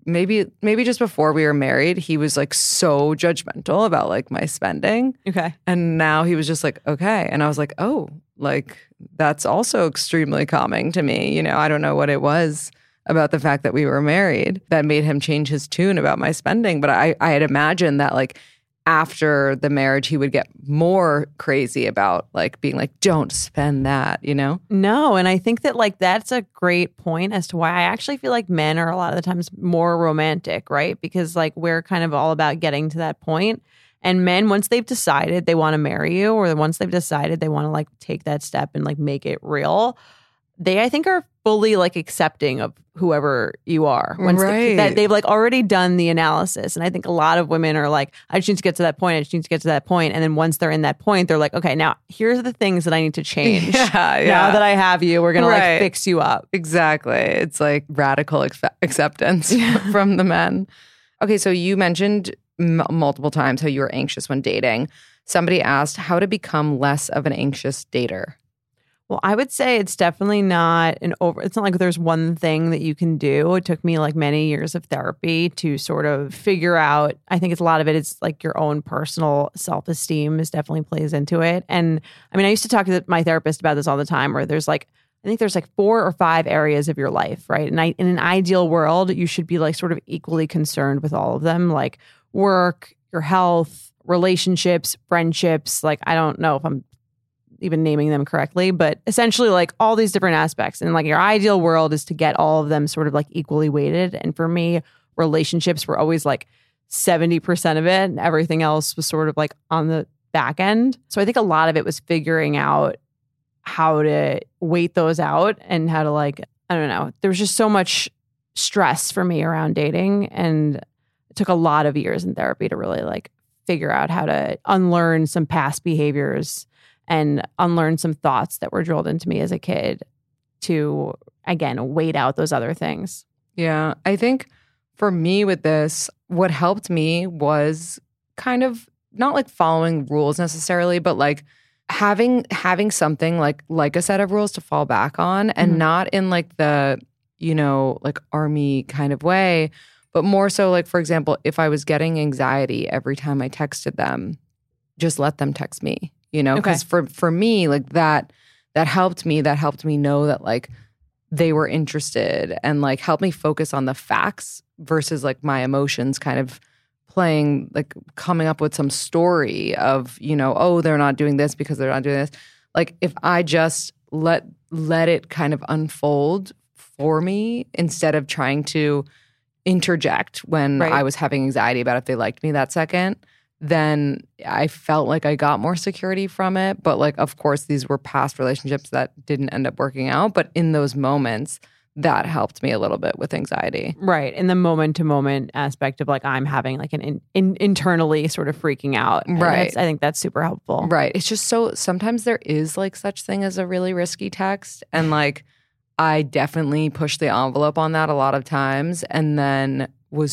maybe just before we were married, he was like so judgmental about like my spending. Okay. And now he was just like, okay. And I was like, oh, like that's also extremely calming to me. You know, I don't know what it was about the fact that we were married that made him change his tune about my spending. But I had imagined that like after the marriage, he would get more crazy about like being like, don't spend that, you know? No. And I think that like that's a great point as to why I actually feel like men are a lot of the times more romantic, right? Because like we're kind of all about getting to that point. And men, once they've decided they want to marry you, or once they've decided they want to like take that step and like make it real, they, I think, are fully like accepting of whoever you are. Once that they've like already done the analysis. And I think a lot of women are like, I just need to get to that point. I just need to get to that point. And then once they're in that point, they're like, okay, now here's the things that I need to change. Now that I have you, we're going to like fix you up. Exactly. It's like radical acceptance from the men. Okay, so you mentioned multiple times how you were anxious when dating. Somebody asked how to become less of an anxious dater. Well, I would say it's definitely not it's not like there's one thing that you can do. It took me like many years of therapy to sort of figure out. I think it's a lot of it is like your own personal self-esteem is definitely plays into it. And I mean, I used to talk to my therapist about this all the time where there's like, I think there's like 4 or 5 areas of your life, right? And in an ideal world, you should be like sort of equally concerned with all of them, like work, your health, relationships, friendships. Like, I don't know if I'm even naming them correctly, but essentially like all these different aspects. And like your ideal world is to get all of them sort of like equally weighted. And for me, relationships were always like 70% of it and everything else was sort of like on the back end. So I think a lot of it was figuring out how to weight those out and how to like, I don't know, there was just so much stress for me around dating. And it took a lot of years in therapy to really like figure out how to unlearn some past behaviors and unlearn some thoughts that were drilled into me as a kid to, again, wait out those other things. Yeah. I think for me with this, what helped me was kind of not like following rules necessarily, but like having something like a set of rules to fall back on and not in like the, you know, like army kind of way, but more so like, for example, if I was getting anxiety every time I texted them, just let them text me. You know, because for me, like that helped me. That helped me know that like they were interested and like helped me focus on the facts versus like my emotions kind of playing, like coming up with some story of, you know, oh, they're not doing this because they're not doing this. Like if I just let it kind of unfold for me instead of trying to interject when I was having anxiety about if they liked me that second, then I felt like I got more security from it. But like, of course, these were past relationships that didn't end up working out. But in those moments, that helped me a little bit with anxiety. Right. In the moment-to-moment aspect of like I'm having like an internally sort of freaking out. Right. I think that's super helpful. Right. It's just so sometimes there is like such thing as a really risky text. And like I definitely pushed the envelope on that a lot of times. And then was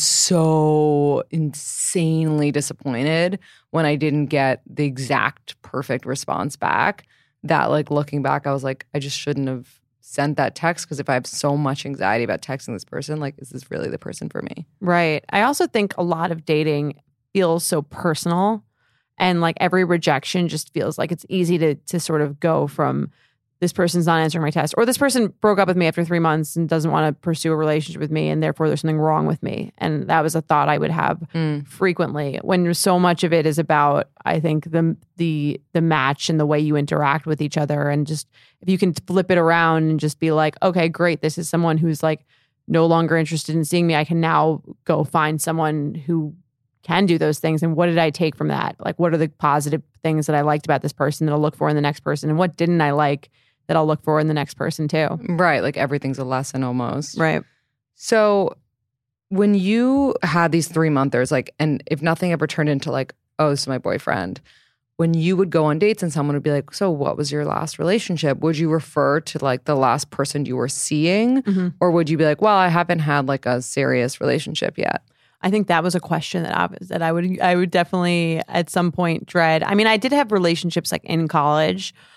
so insanely disappointed when I didn't get the exact perfect response back that like looking back, I was like, I just shouldn't have sent that text because if I have so much anxiety about texting this person, like, is this really the person for me? Right. I also think a lot of dating feels so personal and like every rejection just feels like it's easy to sort of go from this person's not answering my test, or this person broke up with me after 3 months and doesn't want to pursue a relationship with me, and therefore there's something wrong with me. And that was a thought I would have frequently when so much of it is about, I think, the match and the way you interact with each other. And just if you can flip it around and just be like, okay, great, this is someone who's like no longer interested in seeing me. I can now go find someone who can do those things. And what did I take from that? Like, what are the positive things that I liked about this person that I'll look for in the next person? And what didn't I like that I'll look for in the next person too? Right. Like everything's a lesson almost. Right. So when you had these 3-monthers, like, and if nothing ever turned into like, oh, this is my boyfriend, when you would go on dates and someone would be like, so what was your last relationship? Would you refer to like the last person you were seeing? Or would you be like, well, I haven't had like a serious relationship yet? I think that was a question that I would definitely at some point dread. I mean, I did have relationships like in college,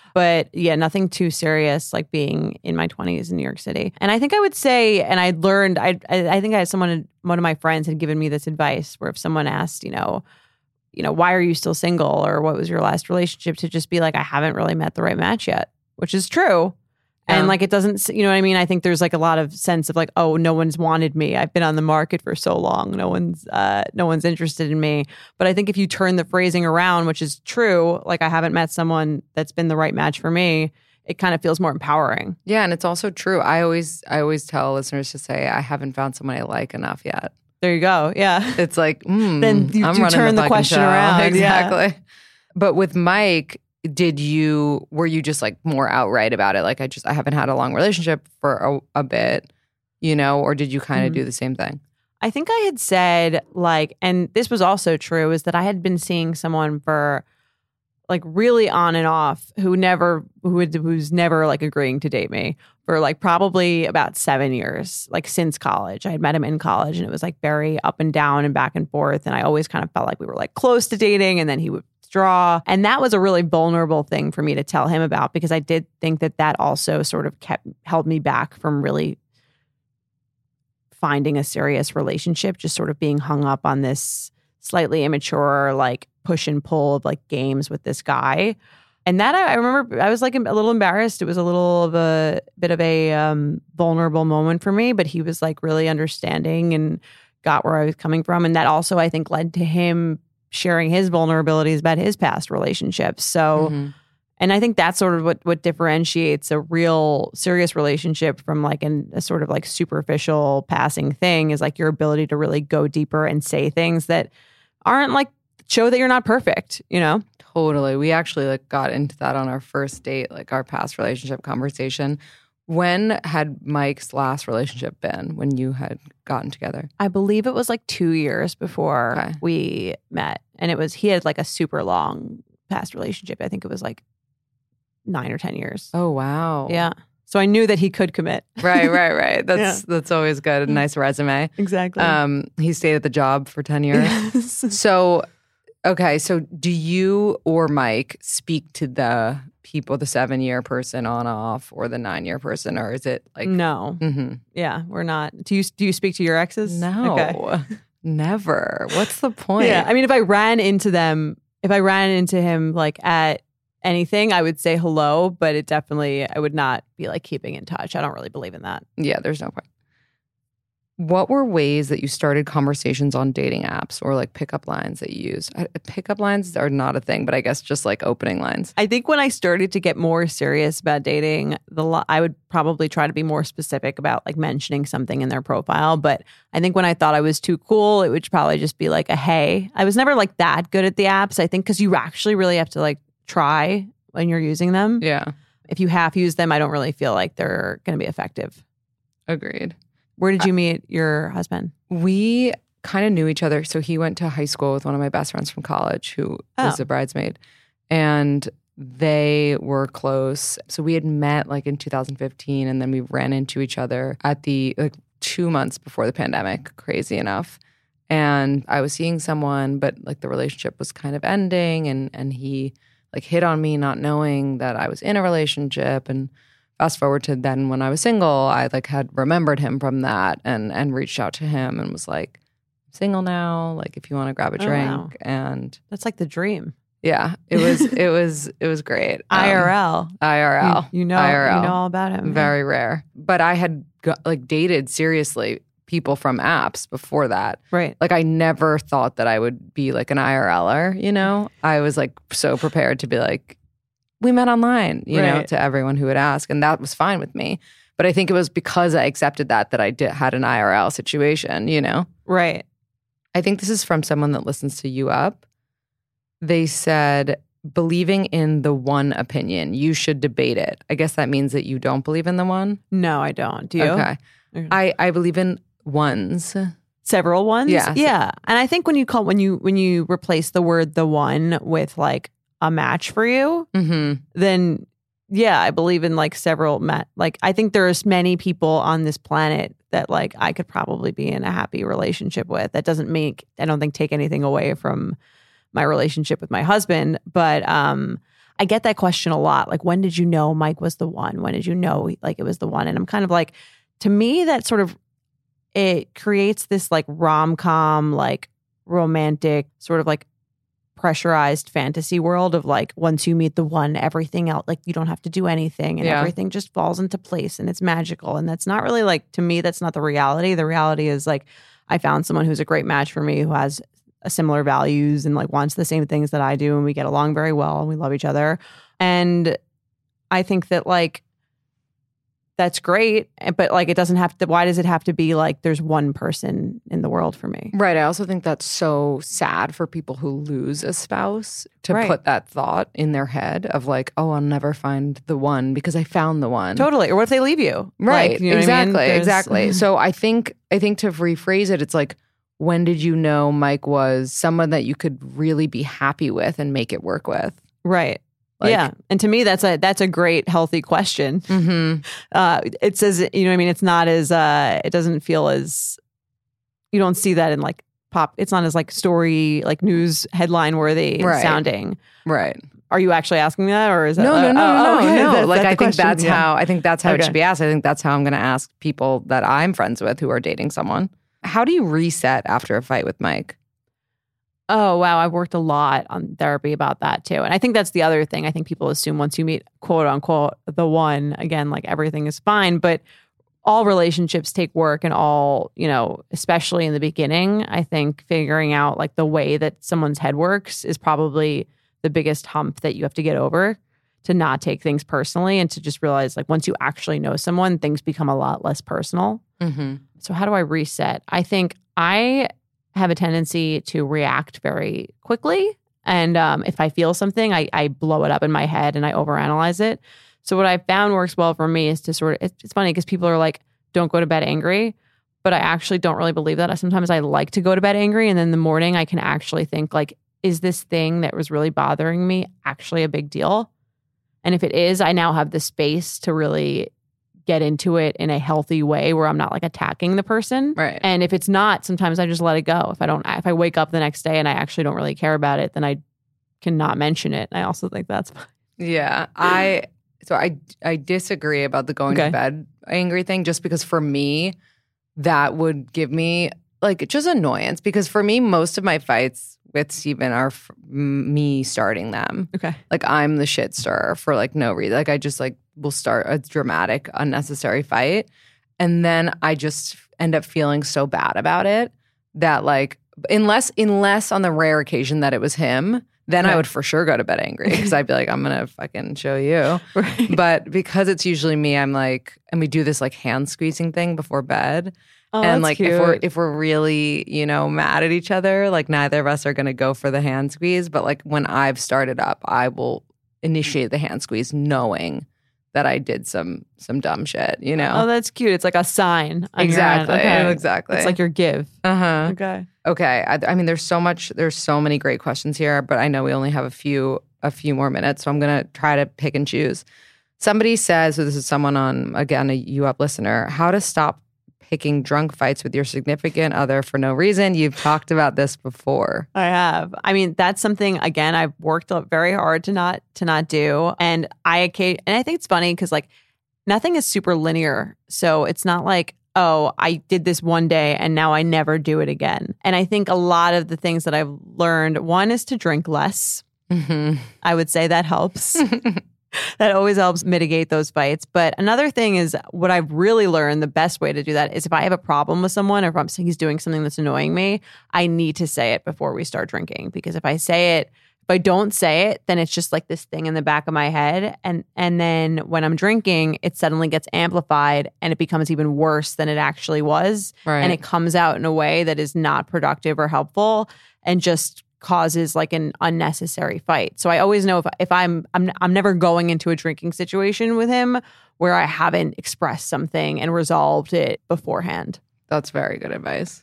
But yeah, nothing too serious like being in my 20s in New York City. And I think I would say, and I learned, I think I had one of my friends had given me this advice where if someone asked, why are you still single or what was your last relationship, to just be like, I haven't really met the right match yet, which is true. And like, it doesn't, you know what I mean? I think there's like a lot of sense of like, oh, no one's wanted me. I've been on the market for so long. No one's interested in me. But I think if you turn the phrasing around, which is true, like I haven't met someone that's been the right match for me, it kind of feels more empowering. Yeah. And it's also true. I always tell listeners to say, I haven't found someone I like enough yet. There you go. Yeah. It's like, then you turn the question around. Exactly. Yeah. But with Mike, were you just like more outright about it? Like, I haven't had a long relationship for a bit, or did you kind of do the same thing? I think I had said like, and this was also true, is that I had been seeing someone for like really on and off who's never like agreeing to date me for like probably about 7 years, like since college. I had met him in college and it was like very up and down and back and forth. And I always kind of felt like we were like close to dating and then he would withdraw. And that was a really vulnerable thing for me to tell him about, because I did think that also sort of held me back from really finding a serious relationship, just sort of being hung up on this slightly immature, like push and pull of like games with this guy. And that I remember I was like a little embarrassed. It was a little of a bit of a vulnerable moment for me, but he was like really understanding and got where I was coming from. And that also, I think, led to him sharing his vulnerabilities about his past relationships. So, and I think that's sort of what differentiates a real serious relationship from like a sort of like superficial passing thing, is like your ability to really go deeper and say things that aren't like show that you're not perfect, Totally. We actually like got into that on our first date, like our past relationship conversation. When had Mike's last relationship been when you had gotten together? I believe it was like 2 years before we met. And he had like a super long past relationship. I think it was like 9 or 10 years. Oh, wow. Yeah. So I knew that he could commit. Right. That's always good. A nice resume. Exactly. He stayed at the job for 10 years. Yes. So, okay. So do you or Mike speak to the people, the 7-year person on off or the 9-year person, or is it like no? Yeah, we're not. Do you speak to your exes? No, okay. Never. What's the point? Yeah, I mean, if I ran into him like at anything, I would say hello, but I would not be like keeping in touch. I don't really believe in that. Yeah, there's no point. What were ways that you started conversations on dating apps or like pickup lines that you use? Pickup lines are not a thing, but I guess just like opening lines. I think when I started to get more serious about dating, I would probably try to be more specific about like mentioning something in their profile. But I think when I thought I was too cool, it would probably just be like a hey. I was never like that good at the apps, I think, because you actually really have to like try when you're using them. Yeah. If you half use them, I don't really feel like they're going to be effective. Agreed. Where did you meet your husband? We kind of knew each other. So he went to high school with one of my best friends from college who was a bridesmaid. And they were close. So we had met like in 2015 and then we ran into each other at the 2 months before the pandemic, crazy enough. And I was seeing someone, but like the relationship was kind of ending and he like hit on me not knowing that I was in a relationship. And fast forward to then when I was single, I like had remembered him from that and reached out to him and was like, I'm single now, like if you want to grab a drink. Wow. And that's like the dream. Yeah, it was great. IRL. You know all about him. Very rare. But I had dated seriously people from apps before that. Right. Like I never thought that I would be like an IRLer, I was like so prepared to be like, we met online, you know, to everyone who would ask. And that was fine with me. But I think it was because I accepted that I had an IRL situation, Right. I think this is from someone that listens to You Up. They said, believing in the one opinion, you should debate it. I guess that means that you don't believe in the one? No, I don't. Do you? Okay. I believe in ones. Several ones? Yeah. Yeah. And I think when you replace the word the one with like a match for you, then yeah, I believe in like several I think there's many people on this planet that like I could probably be in a happy relationship with. That doesn't I don't think take anything away from my relationship with my husband. But I I get that question a lot. Like, when did you know Mike was the one? When did you know like it was the one? And I'm kind of like, to me, that sort of, it creates this like rom-com, like romantic sort of like pressurized fantasy world of like, once you meet the one, everything else, like you don't have to do anything and everything just falls into place and it's magical. And that's not really like, to me, that's not the reality. The reality is like, I found someone who's a great match for me, who has similar values and like wants the same things that I do, and we get along very well and we love each other. And I think that like, that's great, but like it doesn't have to, why does it have to be like there's one person in the world for me? Right. I also think that's so sad for people who lose a spouse to put that thought in their head of like, oh, I'll never find the one because I found the one. Totally. Or what if they leave you? Right. Like, you know exactly. what I mean? Exactly. So I think to rephrase it, it's like, when did you know Mike was someone that you could really be happy with and make it work with? Right. Like, yeah. And to me, that's a great, healthy question. It says, you know what I mean? It's not as, it doesn't feel as, you don't see that in like pop. It's not as like story, like news headline worthy sounding. Right. Are you actually asking that, or is that? No. Okay. Like, I think question. that's how it should be asked. I think that's how I'm going to ask people that I'm friends with who are dating someone. How do you reset after a fight with Mike? Oh, wow. I've worked a lot on therapy about that too. And I think that's the other thing. I think people assume once you meet, quote unquote, the one, again, like everything is fine. But all relationships take work, and all, you know, especially in the beginning, I think figuring out like the way that someone's head works is probably the biggest hump that you have to get over, to not take things personally and to just realize like once you actually know someone, things become a lot less personal. So how do I reset? I think I have a tendency to react very quickly. And if I feel something, I blow it up in my head and I overanalyze it. So what I found works well for me is to sort of, it's funny because people are like, don't go to bed angry. But I actually don't really believe that. Sometimes I like to go to bed angry, and then in the morning I can actually think like, is this thing that was really bothering me actually a big deal? And if it is, I now have the space to really get into it in a healthy way where I'm not like attacking the person. Right. And if it's not, sometimes I just let it go. If I wake up the next day and I actually don't really care about it, then I cannot mention it. And I also think that's fine. Yeah. I disagree about the going to bed angry thing, just because for me, that would give me like just annoyance, because for me, most of my fights with Steven are me starting them. Okay. Like I'm the shit stirrer for like no reason. Like I just like will start a dramatic, unnecessary fight. And then I just end up feeling so bad about it that like, unless on the rare occasion that it was him, then I would for sure go to bed angry, because I'd be like, I'm going to fucking show you. Right. But because it's usually me, I'm like, and we do this like hand squeezing thing before bed. Oh, and that's like cute. if we're really, you know, mad at each other, like neither of us are going to go for the hand squeeze. But like when I've started up, I will initiate the hand squeeze knowing that I did some dumb shit, you know? Oh, that's cute. It's like a sign. On your end. Exactly. Okay. Exactly. It's like your give. Uh-huh. Okay. I mean, there's so many great questions here, but I know we only have a few more minutes, so I'm going to try to pick and choose. Somebody says, so this is someone on, again, a You Up listener, how to stop picking drunk fights with your significant other for no reason. You've talked about this before. I have. I mean, that's something, again, I've worked very hard to not do. And I think it's funny because like nothing is super linear. So it's not like, oh, I did this one day and now I never do it again. And I think a lot of the things that I've learned, one is to drink less. Mm-hmm. I would say that helps. That always helps mitigate those fights. But another thing is what I've really learned, the best way to do that is if I have a problem with someone, or if I'm saying he's doing something that's annoying me, I need to say it before we start drinking. Because if I don't say it, then it's just like this thing in the back of my head. And then when I'm drinking, it suddenly gets amplified and it becomes even worse than it actually was. Right. And it comes out in a way that is not productive or helpful and just causes like an unnecessary fight. So I always know if I'm never going into a drinking situation with him where I haven't expressed something and resolved it beforehand. That's very good advice.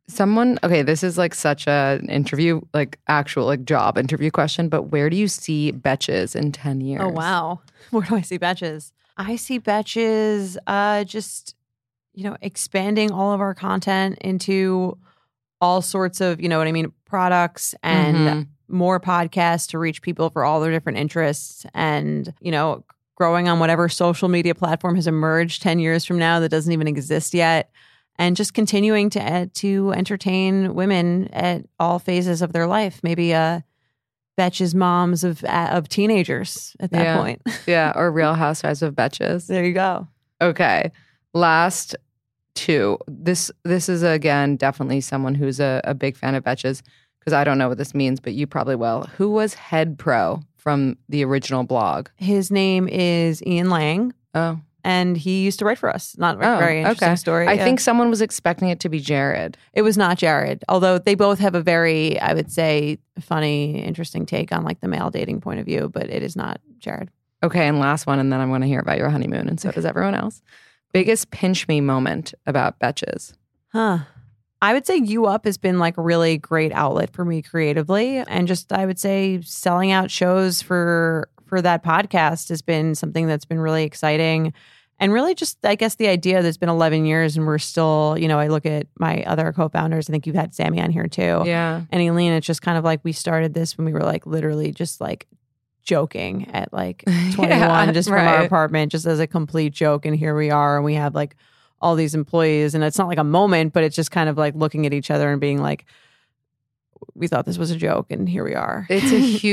This is like such an interview, like actual like job interview question, but where do you see Betches in 10 years? Oh, wow. Where do I see Betches? I see Betches just, you know, expanding all of our content into all sorts of, you know what I mean, products and more podcasts to reach people for all their different interests, and, you know, growing on whatever social media platform has emerged 10 years from now that doesn't even exist yet, and just continuing to entertain women at all phases of their life. Maybe Betches moms of teenagers at that point. Yeah, or Real Housewives of Betches. There you go. Okay, last two. This is, again, definitely someone who's a big fan of Betches, because I don't know what this means, but you probably will. Who was head pro from the original blog? His name is Ian Lang. Oh. And he used to write for us. Not a very interesting story. I think someone was expecting it to be Jared. It was not Jared, although they both have a very, I would say, funny, interesting take on like the male dating point of view, but it is not Jared. Okay, and last one, and then I'm going to hear about your honeymoon, and so does everyone else. Biggest pinch me moment about Betches? I would say You Up has been like a really great outlet for me creatively. And just, I would say, selling out shows for that podcast has been something that's been really exciting. And really just, I guess, the idea that it's been 11 years and we're still, you know, I look at my other co-founders. I think you've had Sammy on here too. Yeah. And Eileen, it's just kind of like we started this when we were like literally just like joking at like 21 just from our apartment, just as a complete joke. And here we are, and we have like all these employees, and it's not like a moment, but it's just kind of like looking at each other and being like, we thought this was a joke, and here we are. It's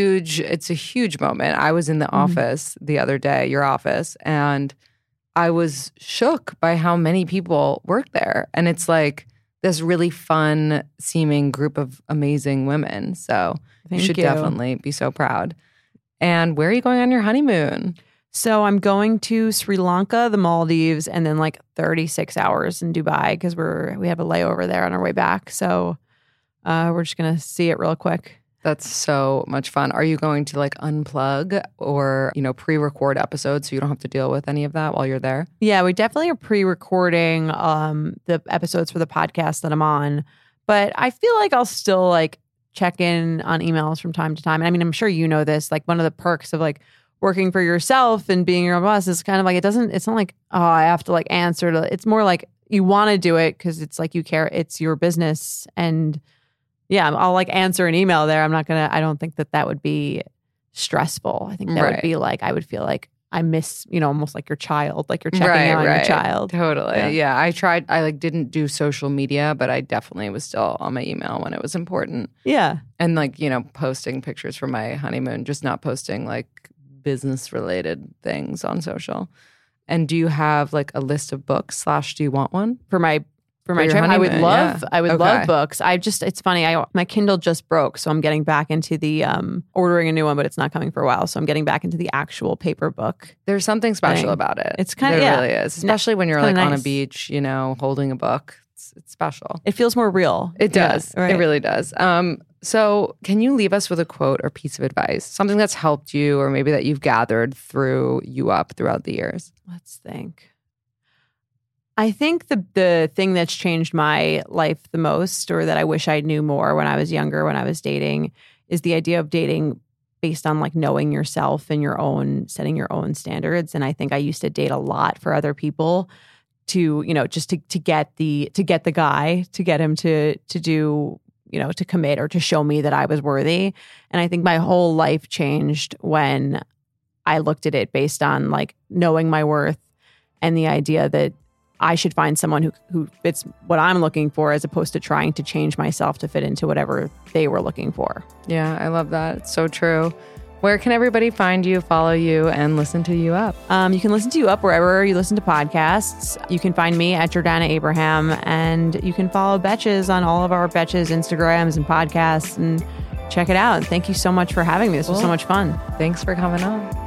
a huge moment. I was in the office the other day, your office, and I was shook by how many people work there. And it's like this really fun seeming group of amazing women. So you should definitely be so proud. And where are you going on your honeymoon? So I'm going to Sri Lanka, the Maldives, and then like 36 hours in Dubai because we have a layover there on our way back. So we're just going to see it real quick. That's so much fun. Are you going to like unplug or, you know, pre-record episodes so you don't have to deal with any of that while you're there? Yeah, we definitely are pre-recording the episodes for the podcast that I'm on. But I feel like I'll still like check in on emails from time to time. And I mean, I'm sure you know this, like one of the perks of like working for yourself and being your own boss is kind of like, it's not like, oh, I have to like answer. It's more like you want to do it because it's like you care. It's your business. And yeah, I'll like answer an email there. I don't think that would be stressful. I think that would be like, I would feel like I miss, you know, almost like your child, like you're checking in on your child. Totally. Yeah. I like didn't do social media, but I definitely was still on my email when it was important. Yeah. And like, you know, posting pictures from my honeymoon, just not posting like business related things on social. And do you have like a list of books / do you want one for my trip? I would love books. It's funny. My Kindle just broke, so I'm getting back into the ordering a new one, but it's not coming for a while. So I'm getting back into the actual paper book. There's something special about it. It's kind of, really is, especially when you're like on a beach, you know, holding a book. It's special. It feels more real. It does. Yeah, right. It really does. So can you leave us with a quote or piece of advice, something that's helped you or maybe that you've gathered through You Up throughout the years? Let's think. I think the thing that's changed my life the most, or that I wish I knew more when I was younger, when I was dating, is the idea of dating based on like knowing yourself and setting your own standards. And I think I used to date a lot for other people to, you know, just to get the guy, to get him to do, you know, to commit or to show me that I was worthy. And I think my whole life changed when I looked at it based on like knowing my worth and the idea that I should find someone who fits what I'm looking for, as opposed to trying to change myself to fit into whatever they were looking for. Yeah, I love that. It's so true. Where can everybody find you, follow you, and listen to You Up? You can listen to You Up wherever you listen to podcasts. You can find me at Jordana Abraham, and you can follow Betches on all of our Betches Instagrams and podcasts, and check it out. Thank you so much for having me. This was so much fun. Thanks for coming on.